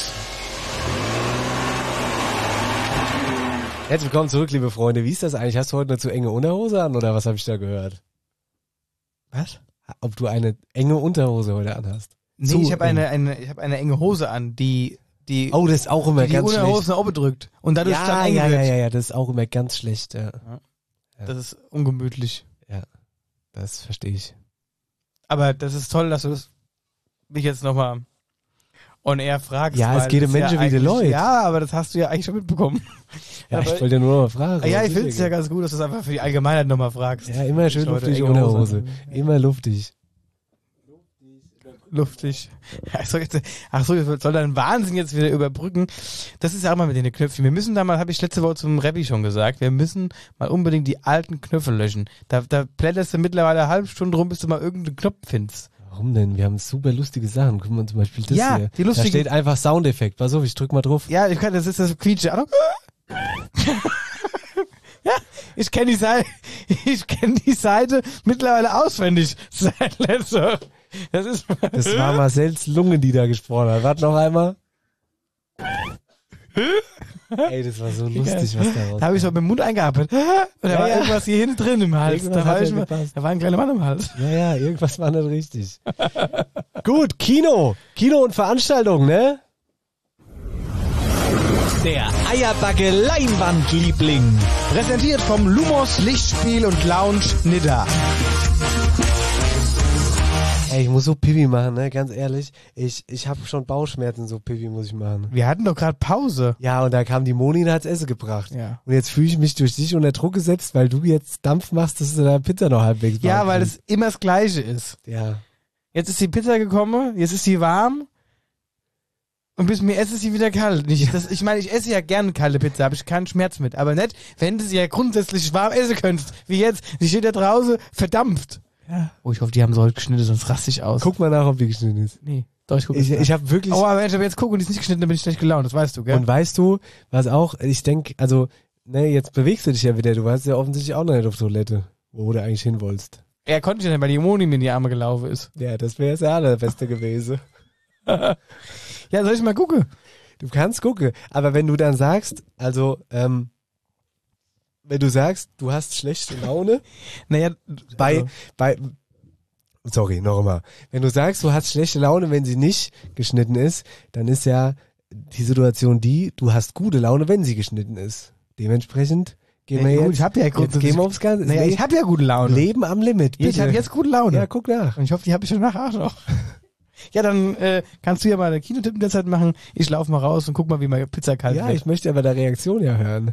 Herzlich willkommen zurück, liebe Freunde. Wie ist das eigentlich? Hast du heute eine zu enge Unterhose an oder was habe ich da gehört? Was? Ob du eine enge Unterhose heute anhast? Nee, Zu ich habe eng. eine, eine, ich habe eine enge Hose an, die, die, Oh, das ist auch immer die, die ganz Unterhose schlecht. nach oben drückt. Und dadurch ja, dann eng ja, wird. ja, ja, ja, das ist auch immer ganz schlecht. Ja. Ja. Das ist ungemütlich. Ja, das verstehe ich. Aber das ist toll, dass du das mich jetzt nochmal on air fragst. Ja, es weil geht das um Menschen wie die eigentlich- Leute. Ja, aber das hast du ja eigentlich schon mitbekommen. Ja, Aber- ich wollte ja nur noch mal fragen. Ja, was ich finde es ist ja ganz gut, dass du es einfach für die Allgemeinheit nochmal fragst. Ja, immer schön Ich heute luftig enge Unterhose. Immer luftig. Luftig. Ach so, jetzt, ach so, jetzt soll dein Wahnsinn jetzt wieder überbrücken. Das ist ja auch mal mit den Knöpfen. Wir müssen da mal, habe ich letzte Woche zum Rebbi schon gesagt, wir müssen mal unbedingt die alten Knöpfe löschen. Da, da blätterst du mittlerweile eine halbe Stunde rum, bis du mal irgendeinen Knopf findest. Warum denn? Wir haben super lustige Sachen. Guck mal zum Beispiel das Ja, hier. die lustigen- Da steht einfach Soundeffekt. Pass auf, ich drück mal drauf. Ja, ich kann, das ist das Quietsche. Achtung. Ja, ich kenne die Seite, ich kenne die Seite mittlerweile auswendig seit letzter. Das ist. Das war Marcells Lunge, die da gesprochen hat. Warte noch einmal. Ey, das war so lustig, was da raus. Da habe ich so mit dem Mund eingeatmet. Und da Ja, war ja. irgendwas hier hinten drin im Hals. Irgendwas Da war, hat ich ja mal, gepasst. da war ein kleiner Mann im Hals. Ja, ja, irgendwas war nicht richtig. Gut, Kino. Kino und Veranstaltung, ne? Der Eierbacke Leinwandliebling. Präsentiert vom Lumos Lichtspiel und Lounge Nidda. Ey, ich muss so Pipi machen, ne? Ganz ehrlich. Ich, ich habe schon Bauchschmerzen, so Pipi muss ich machen. Wir hatten doch gerade Pause. Ja, und da kam die Moni und hat's Essen gebracht. Ja. Und jetzt fühle ich mich durch dich unter Druck gesetzt, weil du jetzt Dampf machst, dass du da Pizza noch halbwegs Ja, warm weil kriegst. es immer das Gleiche ist. Ja. Jetzt ist die Pizza gekommen, jetzt ist sie warm. Und bis mir esse sie wieder kalt. Ich, das, ich meine, ich esse ja gerne kalte Pizza, habe ich keinen Schmerz mit. Aber nicht, wenn du sie ja grundsätzlich warm essen könntest. Wie jetzt. Sie steht da draußen, verdampft. Ja. Oh, ich hoffe, die haben so heute geschnitten, sonst raste ich aus. Guck mal nach, ob die geschnitten ist. Nee, doch, ich gucke Ich, ich habe wirklich... Oh, aber wenn ich aber jetzt gucke und die ist nicht geschnitten, dann bin ich schlecht gelaunt, das weißt du, gell? Und weißt du, was auch, ich denke, also, ne, jetzt bewegst du dich ja wieder, du warst ja offensichtlich auch noch nicht auf Toilette, wo du eigentlich hin wolltest. Er konnte ich ja nicht, weil die Moni mir in die Arme gelaufen ist. Ja, das wäre das allerbeste gewesen. Ja, soll ich mal gucken? Du kannst gucken, aber wenn du dann sagst, also, ähm, wenn du sagst, du hast schlechte Laune, naja, bei, also. bei, sorry, noch einmal. Wenn du sagst, du hast schlechte Laune, wenn sie nicht geschnitten ist, dann ist ja die Situation die, du hast gute Laune, wenn sie geschnitten ist. Dementsprechend gehen wir Ja, gut, jetzt, ich hab ja jetzt grundsätzlich- gehen wir aufs Ganze. Naja, ich hab ja gute Laune. Leben am Limit, bitte. Ich habe jetzt gute Laune. Ja, guck nach. Und ich hoffe, die habe ich schon nachher auch noch. Ja, dann äh, kannst du ja mal eine Kinotipp in der Zeit machen. Ich laufe mal raus und guck mal, wie meine Pizza kalt Ja, wird. ich möchte aber der Reaktion ja hören.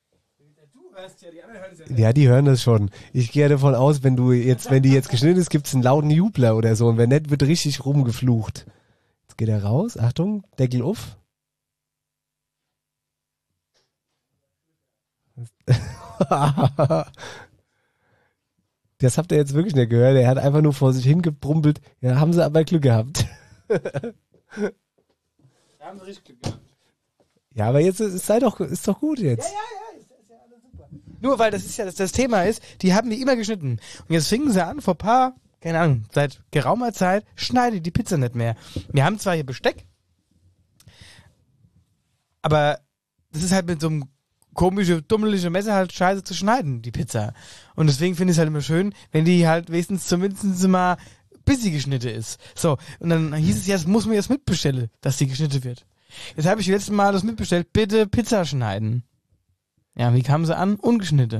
Ja, die hören das schon. Ich gehe davon aus, wenn du jetzt, wenn die jetzt geschnitten ist, gibt's einen lauten Jubler oder so. Und wenn nicht, wird richtig rumgeflucht. Jetzt geht er raus. Achtung, Deckel auf. Das habt ihr jetzt wirklich nicht gehört. Er hat einfach nur vor sich hingebrumpelt. Ja, haben sie aber Glück gehabt. Da haben sie richtig Glück gehabt. Ja, aber jetzt ist, sei doch, ist doch gut jetzt. Nur weil das ist ja das, das Thema ist, die haben die immer geschnitten. Und jetzt fingen sie an, vor paar, keine Ahnung, seit geraumer Zeit, schneide die Pizza nicht mehr. Wir haben zwar hier Besteck, aber das ist halt mit so einem komische, dummelige Messer halt scheiße zu schneiden, die Pizza. Und deswegen finde ich es halt immer schön, wenn die halt wenigstens zumindest mal busy geschnitten ist. So, und dann hieß es ja, das muss man jetzt mitbestellen, dass die geschnitten wird. Jetzt habe ich letztes Mal das mitbestellt, bitte Pizza schneiden. Ja, wie kamen sie an? Ungeschnitten.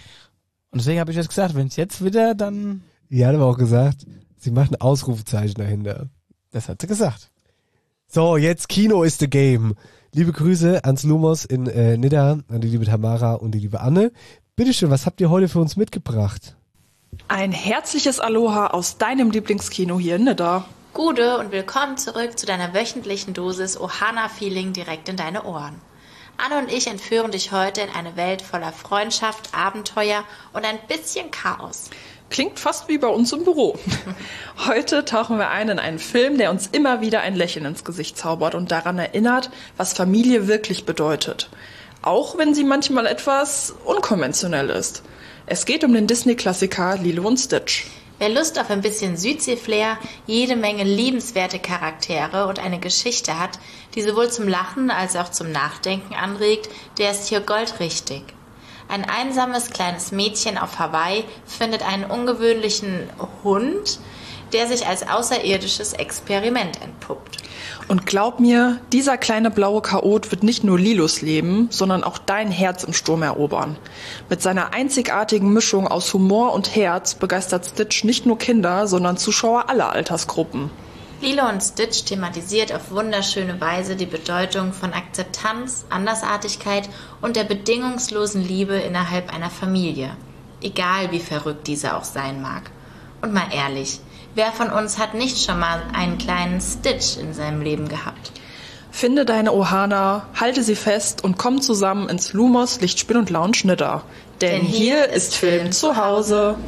Und deswegen habe ich jetzt gesagt, wenn es jetzt wieder, dann... Die hat aber auch gesagt, sie macht ein Ausrufezeichen dahinter. Das hat sie gesagt. So, jetzt Kino ist the game. Liebe Grüße ans Lumos in äh, Nidda, an die liebe Tamara und die liebe Anne. Bitteschön, was habt ihr heute für uns mitgebracht? Ein herzliches Aloha aus deinem Lieblingskino hier in Nidda. Gude und willkommen zurück zu deiner wöchentlichen Dosis Ohana-Feeling direkt in deine Ohren. Anne und ich entführen dich heute in eine Welt voller Freundschaft, Abenteuer und ein bisschen Chaos. Klingt fast wie bei uns im Büro. Heute tauchen wir ein in einen Film, der uns immer wieder ein Lächeln ins Gesicht zaubert und daran erinnert, was Familie wirklich bedeutet. Auch wenn sie manchmal etwas unkonventionell ist. Es geht um den Disney-Klassiker Lilo und Stitch. Wer Lust auf ein bisschen Südsee-Flair, jede Menge liebenswerte Charaktere und eine Geschichte hat, die sowohl zum Lachen als auch zum Nachdenken anregt, der ist hier goldrichtig. Ein einsames kleines Mädchen auf Hawaii findet einen ungewöhnlichen Hund, der sich als außerirdisches Experiment entpuppt. Und glaub mir, dieser kleine blaue Chaot wird nicht nur Lilos Leben, sondern auch dein Herz im Sturm erobern. Mit seiner einzigartigen Mischung aus Humor und Herz begeistert Stitch nicht nur Kinder, sondern Zuschauer aller Altersgruppen. Lilo und Stitch thematisiert auf wunderschöne Weise die Bedeutung von Akzeptanz, Andersartigkeit und der bedingungslosen Liebe innerhalb einer Familie. Egal wie verrückt diese auch sein mag. Und mal ehrlich, wer von uns hat nicht schon mal einen kleinen Stitch in seinem Leben gehabt? Finde deine Ohana, halte sie fest und komm zusammen ins Lumos Lichtspiel und Lounge Nidda. Denn, Denn hier, hier ist Film zu Hause.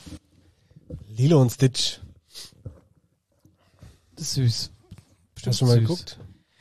Lilo und Stitch. Das ist süß. Bestimmt Hast du mal süß. geguckt?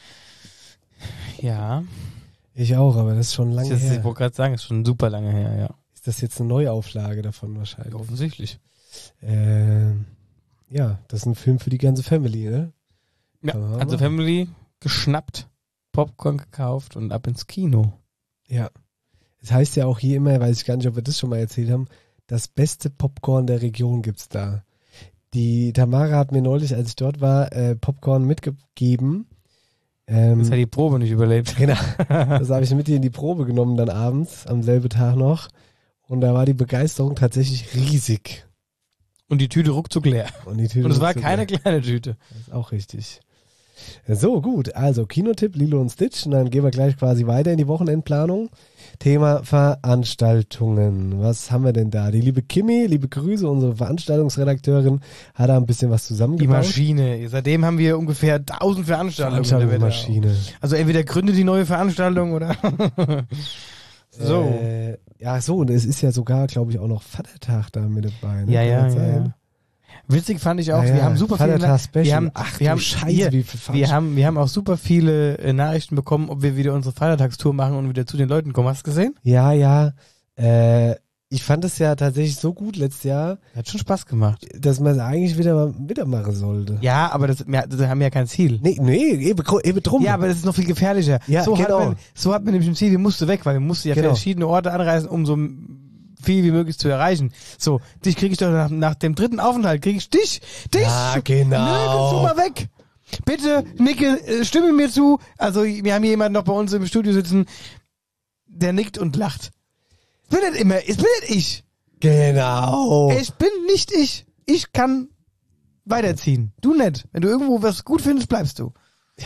Ja. Ich auch, aber das ist schon lange Das ist, her. ich wollte gerade sagen, ist schon super lange her, ja. Ist das jetzt eine Neuauflage davon wahrscheinlich? Offensichtlich. Äh, Ja, das ist ein Film für die ganze Family, ne? Ja, also Family geschnappt, Popcorn gekauft und ab ins Kino. Ja. Es heißt ja auch hier immer, weiß ich gar nicht, ob wir das schon mal erzählt haben, das beste Popcorn der Region gibt's da. Die Tamara hat mir neulich, als ich dort war, äh, Popcorn mitgegeben. Ähm, das hat die Probe nicht überlebt. Genau. Das habe ich mit ihr in die Probe genommen dann abends, am selben Tag noch. Und da war die Begeisterung tatsächlich riesig. Und die Tüte ruckzuck leer. Und, die Tüte und es war ruckzuck keine leer. kleine Tüte. Das ist auch richtig. So, gut. Also Kinotipp, Lilo und Stitch. Und dann gehen wir gleich quasi weiter in die Wochenendplanung. Thema Veranstaltungen. Was haben wir denn da? Die liebe Kimi, liebe Grüße, unsere Veranstaltungsredakteurin, hat da ein bisschen was Die zusammengebaut. Maschine. Seitdem haben wir ungefähr tausend Veranstaltungen. Veranstaltungsmaschine. Also entweder gründet die neue Veranstaltung oder... so. Äh, ja, so. Und es ist ja sogar, glaube ich, auch noch Vatertag da mit dabei. Ne? Ja, Kann ja, das ja, sein? ja. Witzig fand ich auch, Ah ja, wir haben super viele, Vatertag-Special. wir haben, Ach wir du haben, Scheiße, wir, wie viel wir falsch. haben, wir haben auch super viele äh, Nachrichten bekommen, ob wir wieder unsere Feiertagstour machen und wieder zu den Leuten kommen. Hast du gesehen? Ja, ja. Äh, ich fand es ja tatsächlich so gut letztes Jahr. Hat schon Spaß gemacht. Dass man es eigentlich wieder, mal- wieder machen sollte. Ja, aber das, wir, das haben ja kein Ziel. Nee, nee, eben, eben drum. Ja, aber das ist noch viel gefährlicher. Ja, so, genau. hat man, so hat man nämlich ein Ziel, wir mussten weg, weil wir mussten ja Genau. verschiedene Orte anreisen, um so viel wie möglich zu erreichen. So, dich kriege ich doch nach, nach dem dritten Aufenthalt, kriege ich dich, dich, Ja, genau. nirgendwo mal weg. Bitte, Nicke, äh, stimme mir zu. Also, wir haben hier jemanden noch bei uns im Studio sitzen, der nickt und lacht. Ich bin nicht immer, ich bin nicht ich. Genau. Ich bin nicht ich. Ich kann weiterziehen. Du nicht. Wenn du irgendwo was gut findest, bleibst du.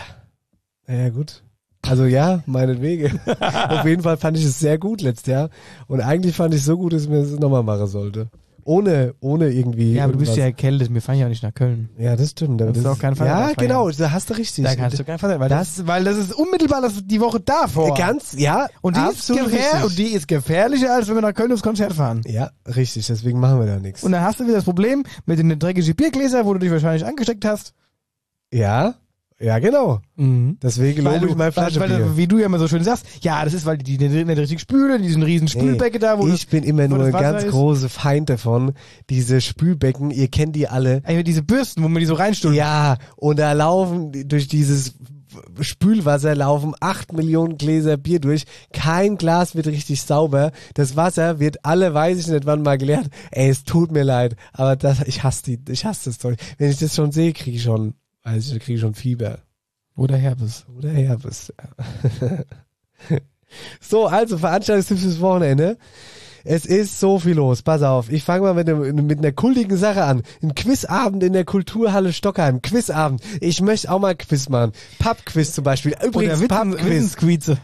Ja, gut. Also ja, meinetwegen. Auf jeden Fall fand ich es sehr gut letztes Jahr. Und eigentlich fand ich es so gut, dass ich mir das nochmal machen sollte. Ohne, ohne irgendwie. Ja, aber du bist ja irgendwas- erkältet. Wir fahren ja auch nicht nach Köln. Ja, das stimmt. aber Das ist auch kein Fall. Ja, genau, da hast du richtig. Da kannst du keinen Fall, weil das, weil das ist unmittelbar das, die Woche davor. Ganz, ja, und die, ist absolut gefähr richtig. und die ist gefährlicher, als wenn wir nach Köln aufs Konzert fahren. Ja, richtig, deswegen machen wir da nichts. Und dann hast du wieder das Problem mit den dreckigen Biergläser, wo du dich wahrscheinlich angesteckt hast. Ja, ja, genau. Deswegen Weil lobe du, ich mein weil, weil, Flaschenbier. wie du ja immer so schön sagst, ja, das ist, weil die, die nicht richtig spülen, diesen riesen Spülbecke da, wo ich das, bin immer wo nur ein das Wasser ganz ist. großer Feind davon. Diese Spülbecken, ihr kennt die alle. Ey, diese Bürsten, wo man die so reinstülpt. Ja, und da laufen die- durch dieses Spülwasser laufen acht Millionen Gläser Bier durch. Kein Glas wird richtig sauber. Das Wasser wird alle, weiß ich nicht wann mal geleert. Ey, es tut mir leid, aber das, ich hasse die, ich hasse das Zeug. Wenn ich das schon sehe, kriege ich schon, weiß ich, kriege ich schon Fieber. Oder Herpes. Oder Herpes. Ja. So, also Veranstaltungstipps fürs Wochenende. Es ist so viel los. Pass auf, ich fange mal mit, einem, mit einer kultigen Sache an. Ein Quizabend in der Kulturhalle Stockheim. Quizabend. Ich möchte auch mal Quiz machen. Pub-Quiz zum Beispiel. Übrigens, Oder Witzen- Pub-Quiz. Wissensquize.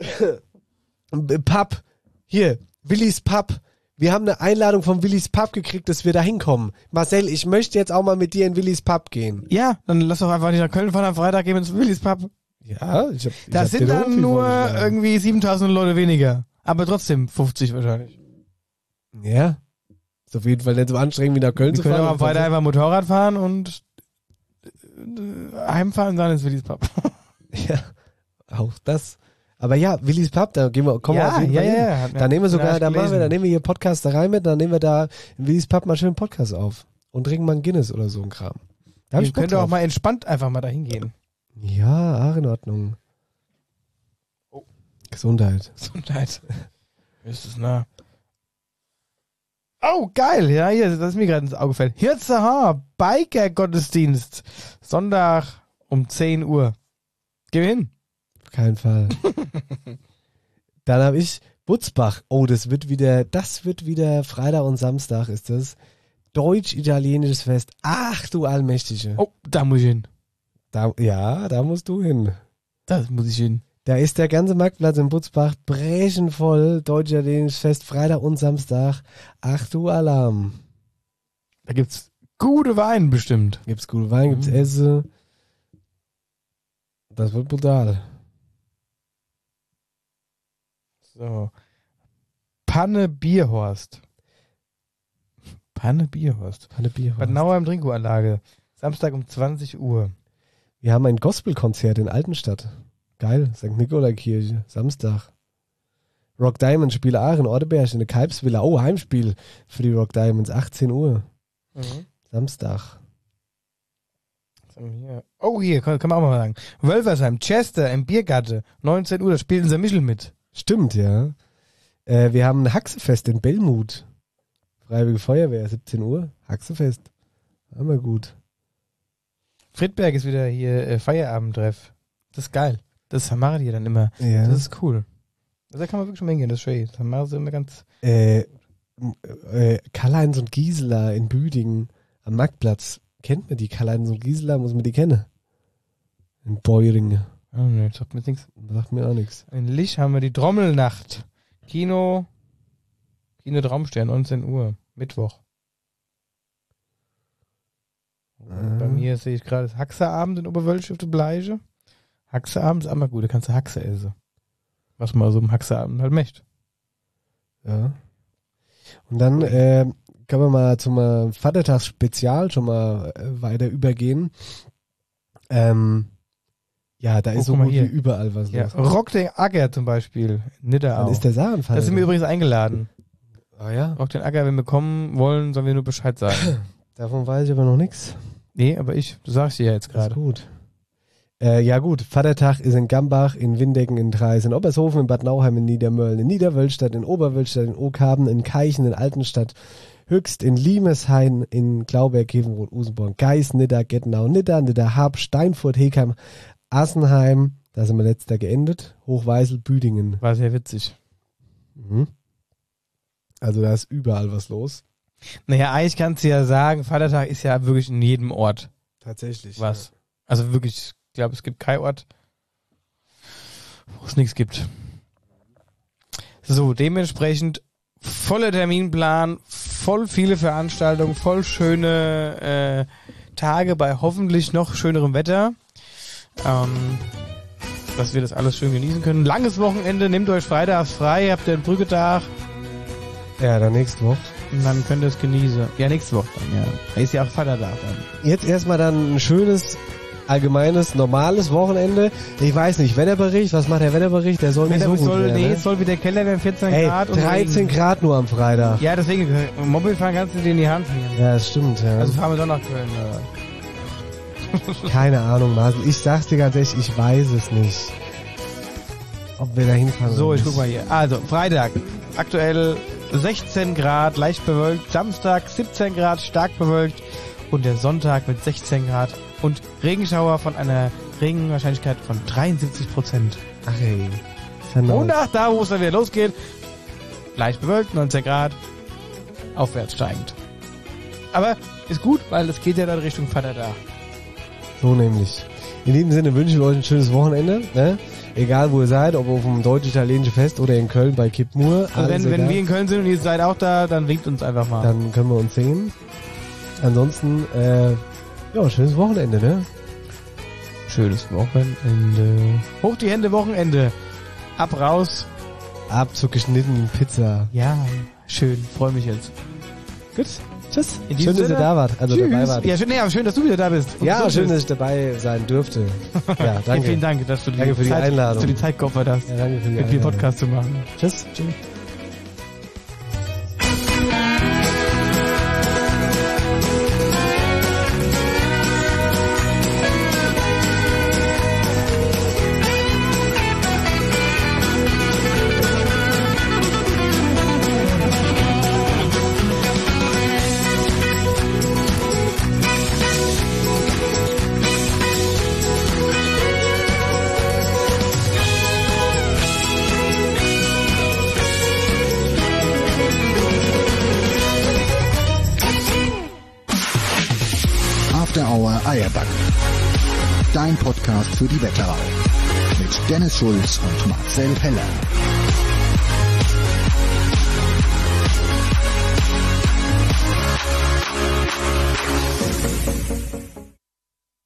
Pub. Hier, Willis Pub. Wir haben eine Einladung von Willis Pub gekriegt, dass wir da hinkommen. Marcel, ich möchte jetzt auch mal mit dir in Willis Pub gehen. Ja, dann lass doch einfach nicht nach Köln fahren, am Freitag gehen wir ins Willis Pub. Ja, ich hab, ich Da hab sind dir doch dann viel nur vorgeschlagen. irgendwie siebentausend Leute weniger. Aber trotzdem fünfzig wahrscheinlich. Ja. Ist auf jeden Fall nicht so anstrengend wie nach Köln Wir zu können fahren. auch am Freitag einfach Motorrad fahren und äh, heimfahren und dann ins Willis Pub. Ja, auch das. Aber ja, Willis Pub, da gehen wir, kommen Ja, wir auf jeden ja, Fall hin. ja, hat mir- Da nehmen wir ja, sogar, hab da ich machen wir, gelesen. da nehmen wir hier Podcast da rein mit, dann nehmen wir da in Willis Pub mal schön einen Podcast auf. Und trinken mal ein Guinness oder so ein Kram. Da hab Ihr ich Bock könnt auch drauf. mal entspannt einfach mal dahin gehen. Ja, auch in Ordnung. Oh. Gesundheit. Gesundheit. Ist es nah. Oh, geil. Ja, hier, das ist mir gerade ins Auge fällt. Hirzehaar, Biker-Gottesdienst. Sonntag um zehn Uhr. Geh hin. Auf keinen Fall. Dann habe ich Butzbach. Oh, das wird wieder, das wird wieder Freitag und Samstag ist das. Deutsch-italienisches Fest. Ach du Allmächtige. Oh, da muss ich hin. Da, ja, da musst du hin. Da muss ich hin. Da ist der ganze Marktplatz in Butzbach brechenvoll. Deutsch-italienisches Fest, Freitag und Samstag. Ach du Alarm. Da gibt's gute Wein bestimmt. Gibt's gute Wein, gibt's Mhm. Essen. Das wird brutal. So. Panne Bierhorst. Panne Bierhorst. Panne Bierhorst. Bad Nauheim Trinkuranlage. Samstag um zwanzig Uhr. Wir haben ein Gospelkonzert in Altenstadt. Geil, Sankt Nikolaikirche, Samstag. Rock Diamonds Spiele Aachen, Orteberg in der Kalbsvilla. Oh, Heimspiel für die Rock Diamonds, achtzehn Uhr. Mhm. Samstag. haben wir hier? Oh, hier, kann, kann man auch mal sagen. Wölfersheim, Chester im Biergatte, neunzehn Uhr, da spielt unser Michel mit. Stimmt, ja. Äh, wir haben ein Haxefest in Bellmut. Freiwillige Feuerwehr, siebzehn Uhr. Haxefest. Immer gut. Friedberg ist wieder hier äh, Feierabenddreff. Das ist geil. Das machen die dann immer. Ja. Das ist cool. Also da kann man wirklich mal hingehen, das ist schön. Das machen sie immer ganz... Äh, äh, Karl-Heinz und Gisela in Büdingen am Marktplatz. Kennt man die? Karl-Heinz und Gisela, muss man die kennen. In Beuringen. Oh ne, sagt mir nichts. Sagt mir auch nichts. In Lich haben wir die Trommelnacht. Kino, Kino Traumstern, neunzehn Uhr, Mittwoch. Ah. Bei mir sehe ich gerade das Haxeabend in Oberwölsch auf der Bleiche. Haxeabend ist immer gut, da kannst du Haxe essen. Was man so im Haxeabend halt möchte. Ja. Und dann äh, können wir mal zum äh, Vatertagsspezial schon mal äh, weiter übergehen. Ähm, ja, da Oh, ist so guck mal gut wie hier. überall was Ja, los. Rock den Acker zum Beispiel. Nidderau. Dann ist der Saarnvater. Da sind wir übrigens eingeladen. Ah ja? Rock den Acker, wenn wir kommen wollen, sollen wir nur Bescheid sagen. Davon weiß ich aber noch nichts. Nee, aber ich, du sagst dir ja jetzt Das gerade. ist gut. Äh, ja gut, Vatertag ist in Gambach, in Windecken, in Treis, in Obershofen, in Bad Nauheim, in Niedermölln, in Niederwölstadt, in Oberwölstadt, in Oakhaben, in Keichen, in Altenstadt, Höchst, in Limeshain, in Glauberg, Kevenroth, Usenborn, Geis, Nidda, Gettenau, Nidda, Nidderhab, Steinfurt, Hekheim, Assenheim, da sind wir letzter geendet, Hochweisel, Büdingen. War sehr witzig. Mhm. Also da ist überall was los. Naja, eigentlich kannst du ja sagen, Vatertag ist ja wirklich in jedem Ort Tatsächlich. was. Also wirklich, ich glaube, es gibt keinen Ort, wo es nichts gibt. So, dementsprechend voller Terminplan, voll viele Veranstaltungen, voll schöne äh, Tage bei hoffentlich noch schönerem Wetter. Ähm, dass wir das alles schön genießen können. Langes Wochenende, nehmt euch freitags frei, habt ihr einen Brücketag. Ja, dann nächste Woche. Und dann könnt ihr es genießen. Ja, nächste Woche dann, ja. Da ist ja auch Vatertag dann. Jetzt erstmal dann ein schönes, allgemeines, normales Wochenende. Ich weiß nicht, Wetterbericht, was macht der Wetterbericht? Der soll nicht so gut soll, werden, nee, ne? es soll wieder Keller werden, vierzehn Ey, Grad. und dreizehn Regen. Grad nur am Freitag. Ja, deswegen, Mobilfahren kannst du dir in die Hand nehmen. Ja, das stimmt, ja. Also fahren wir doch nach Köln. Oder? Keine Ahnung, Marcel. Ich sag's dir ganz ehrlich, ich weiß es nicht. Ob wir da hinfahren So, oder ich nicht. guck mal hier. Also, Freitag, aktuell sechzehn Grad, leicht bewölkt. Samstag siebzehn Grad, stark bewölkt. Und der Sonntag mit sechzehn Grad und Regenschauer von einer Regenwahrscheinlichkeit von dreiundsiebzig Prozent. Ach ey. Ist ja nice. Und nach da, wo es dann wieder losgeht, leicht bewölkt, neunzehn Grad, aufwärts steigend. Aber ist gut, weil es geht ja dann Richtung Vatertag. So nämlich. In diesem Sinne wünschen wir euch ein schönes Wochenende. Ne? Egal wo ihr seid, ob auf dem deutsch-italienischen Fest oder in Köln bei Kip Moore. Und wenn, wenn egal. wir in Köln sind und ihr seid auch da, dann winkt uns einfach mal. Dann können wir uns sehen. Ansonsten, äh, ja, schönes Wochenende, ne? Schönes Wochenende. Hoch die Hände, Wochenende. Ab raus. Ab zur geschnittenen Pizza. Ja, schön. Freue mich jetzt. Gut. Tschüss. In Schön, diesem dass ihr Sinne, da wart. Also tschüss. dabei wart. Ja, schön, nee, aber schön, dass du wieder da bist. Und Ja, gesund schön, bist. dass ich dabei sein dürfte. Ja, danke. Ja, vielen Dank, dass du die, Danke für die Zeit, Einladung. dass du die Zeit geopfert hast, Ja, danke für die mit mir Einladung. Podcast zu machen. Tschüss. Tschüss. After Hour Eierback. Dein Podcast für die Wetterau. Mit Dennis Schulz und Marcel Heller.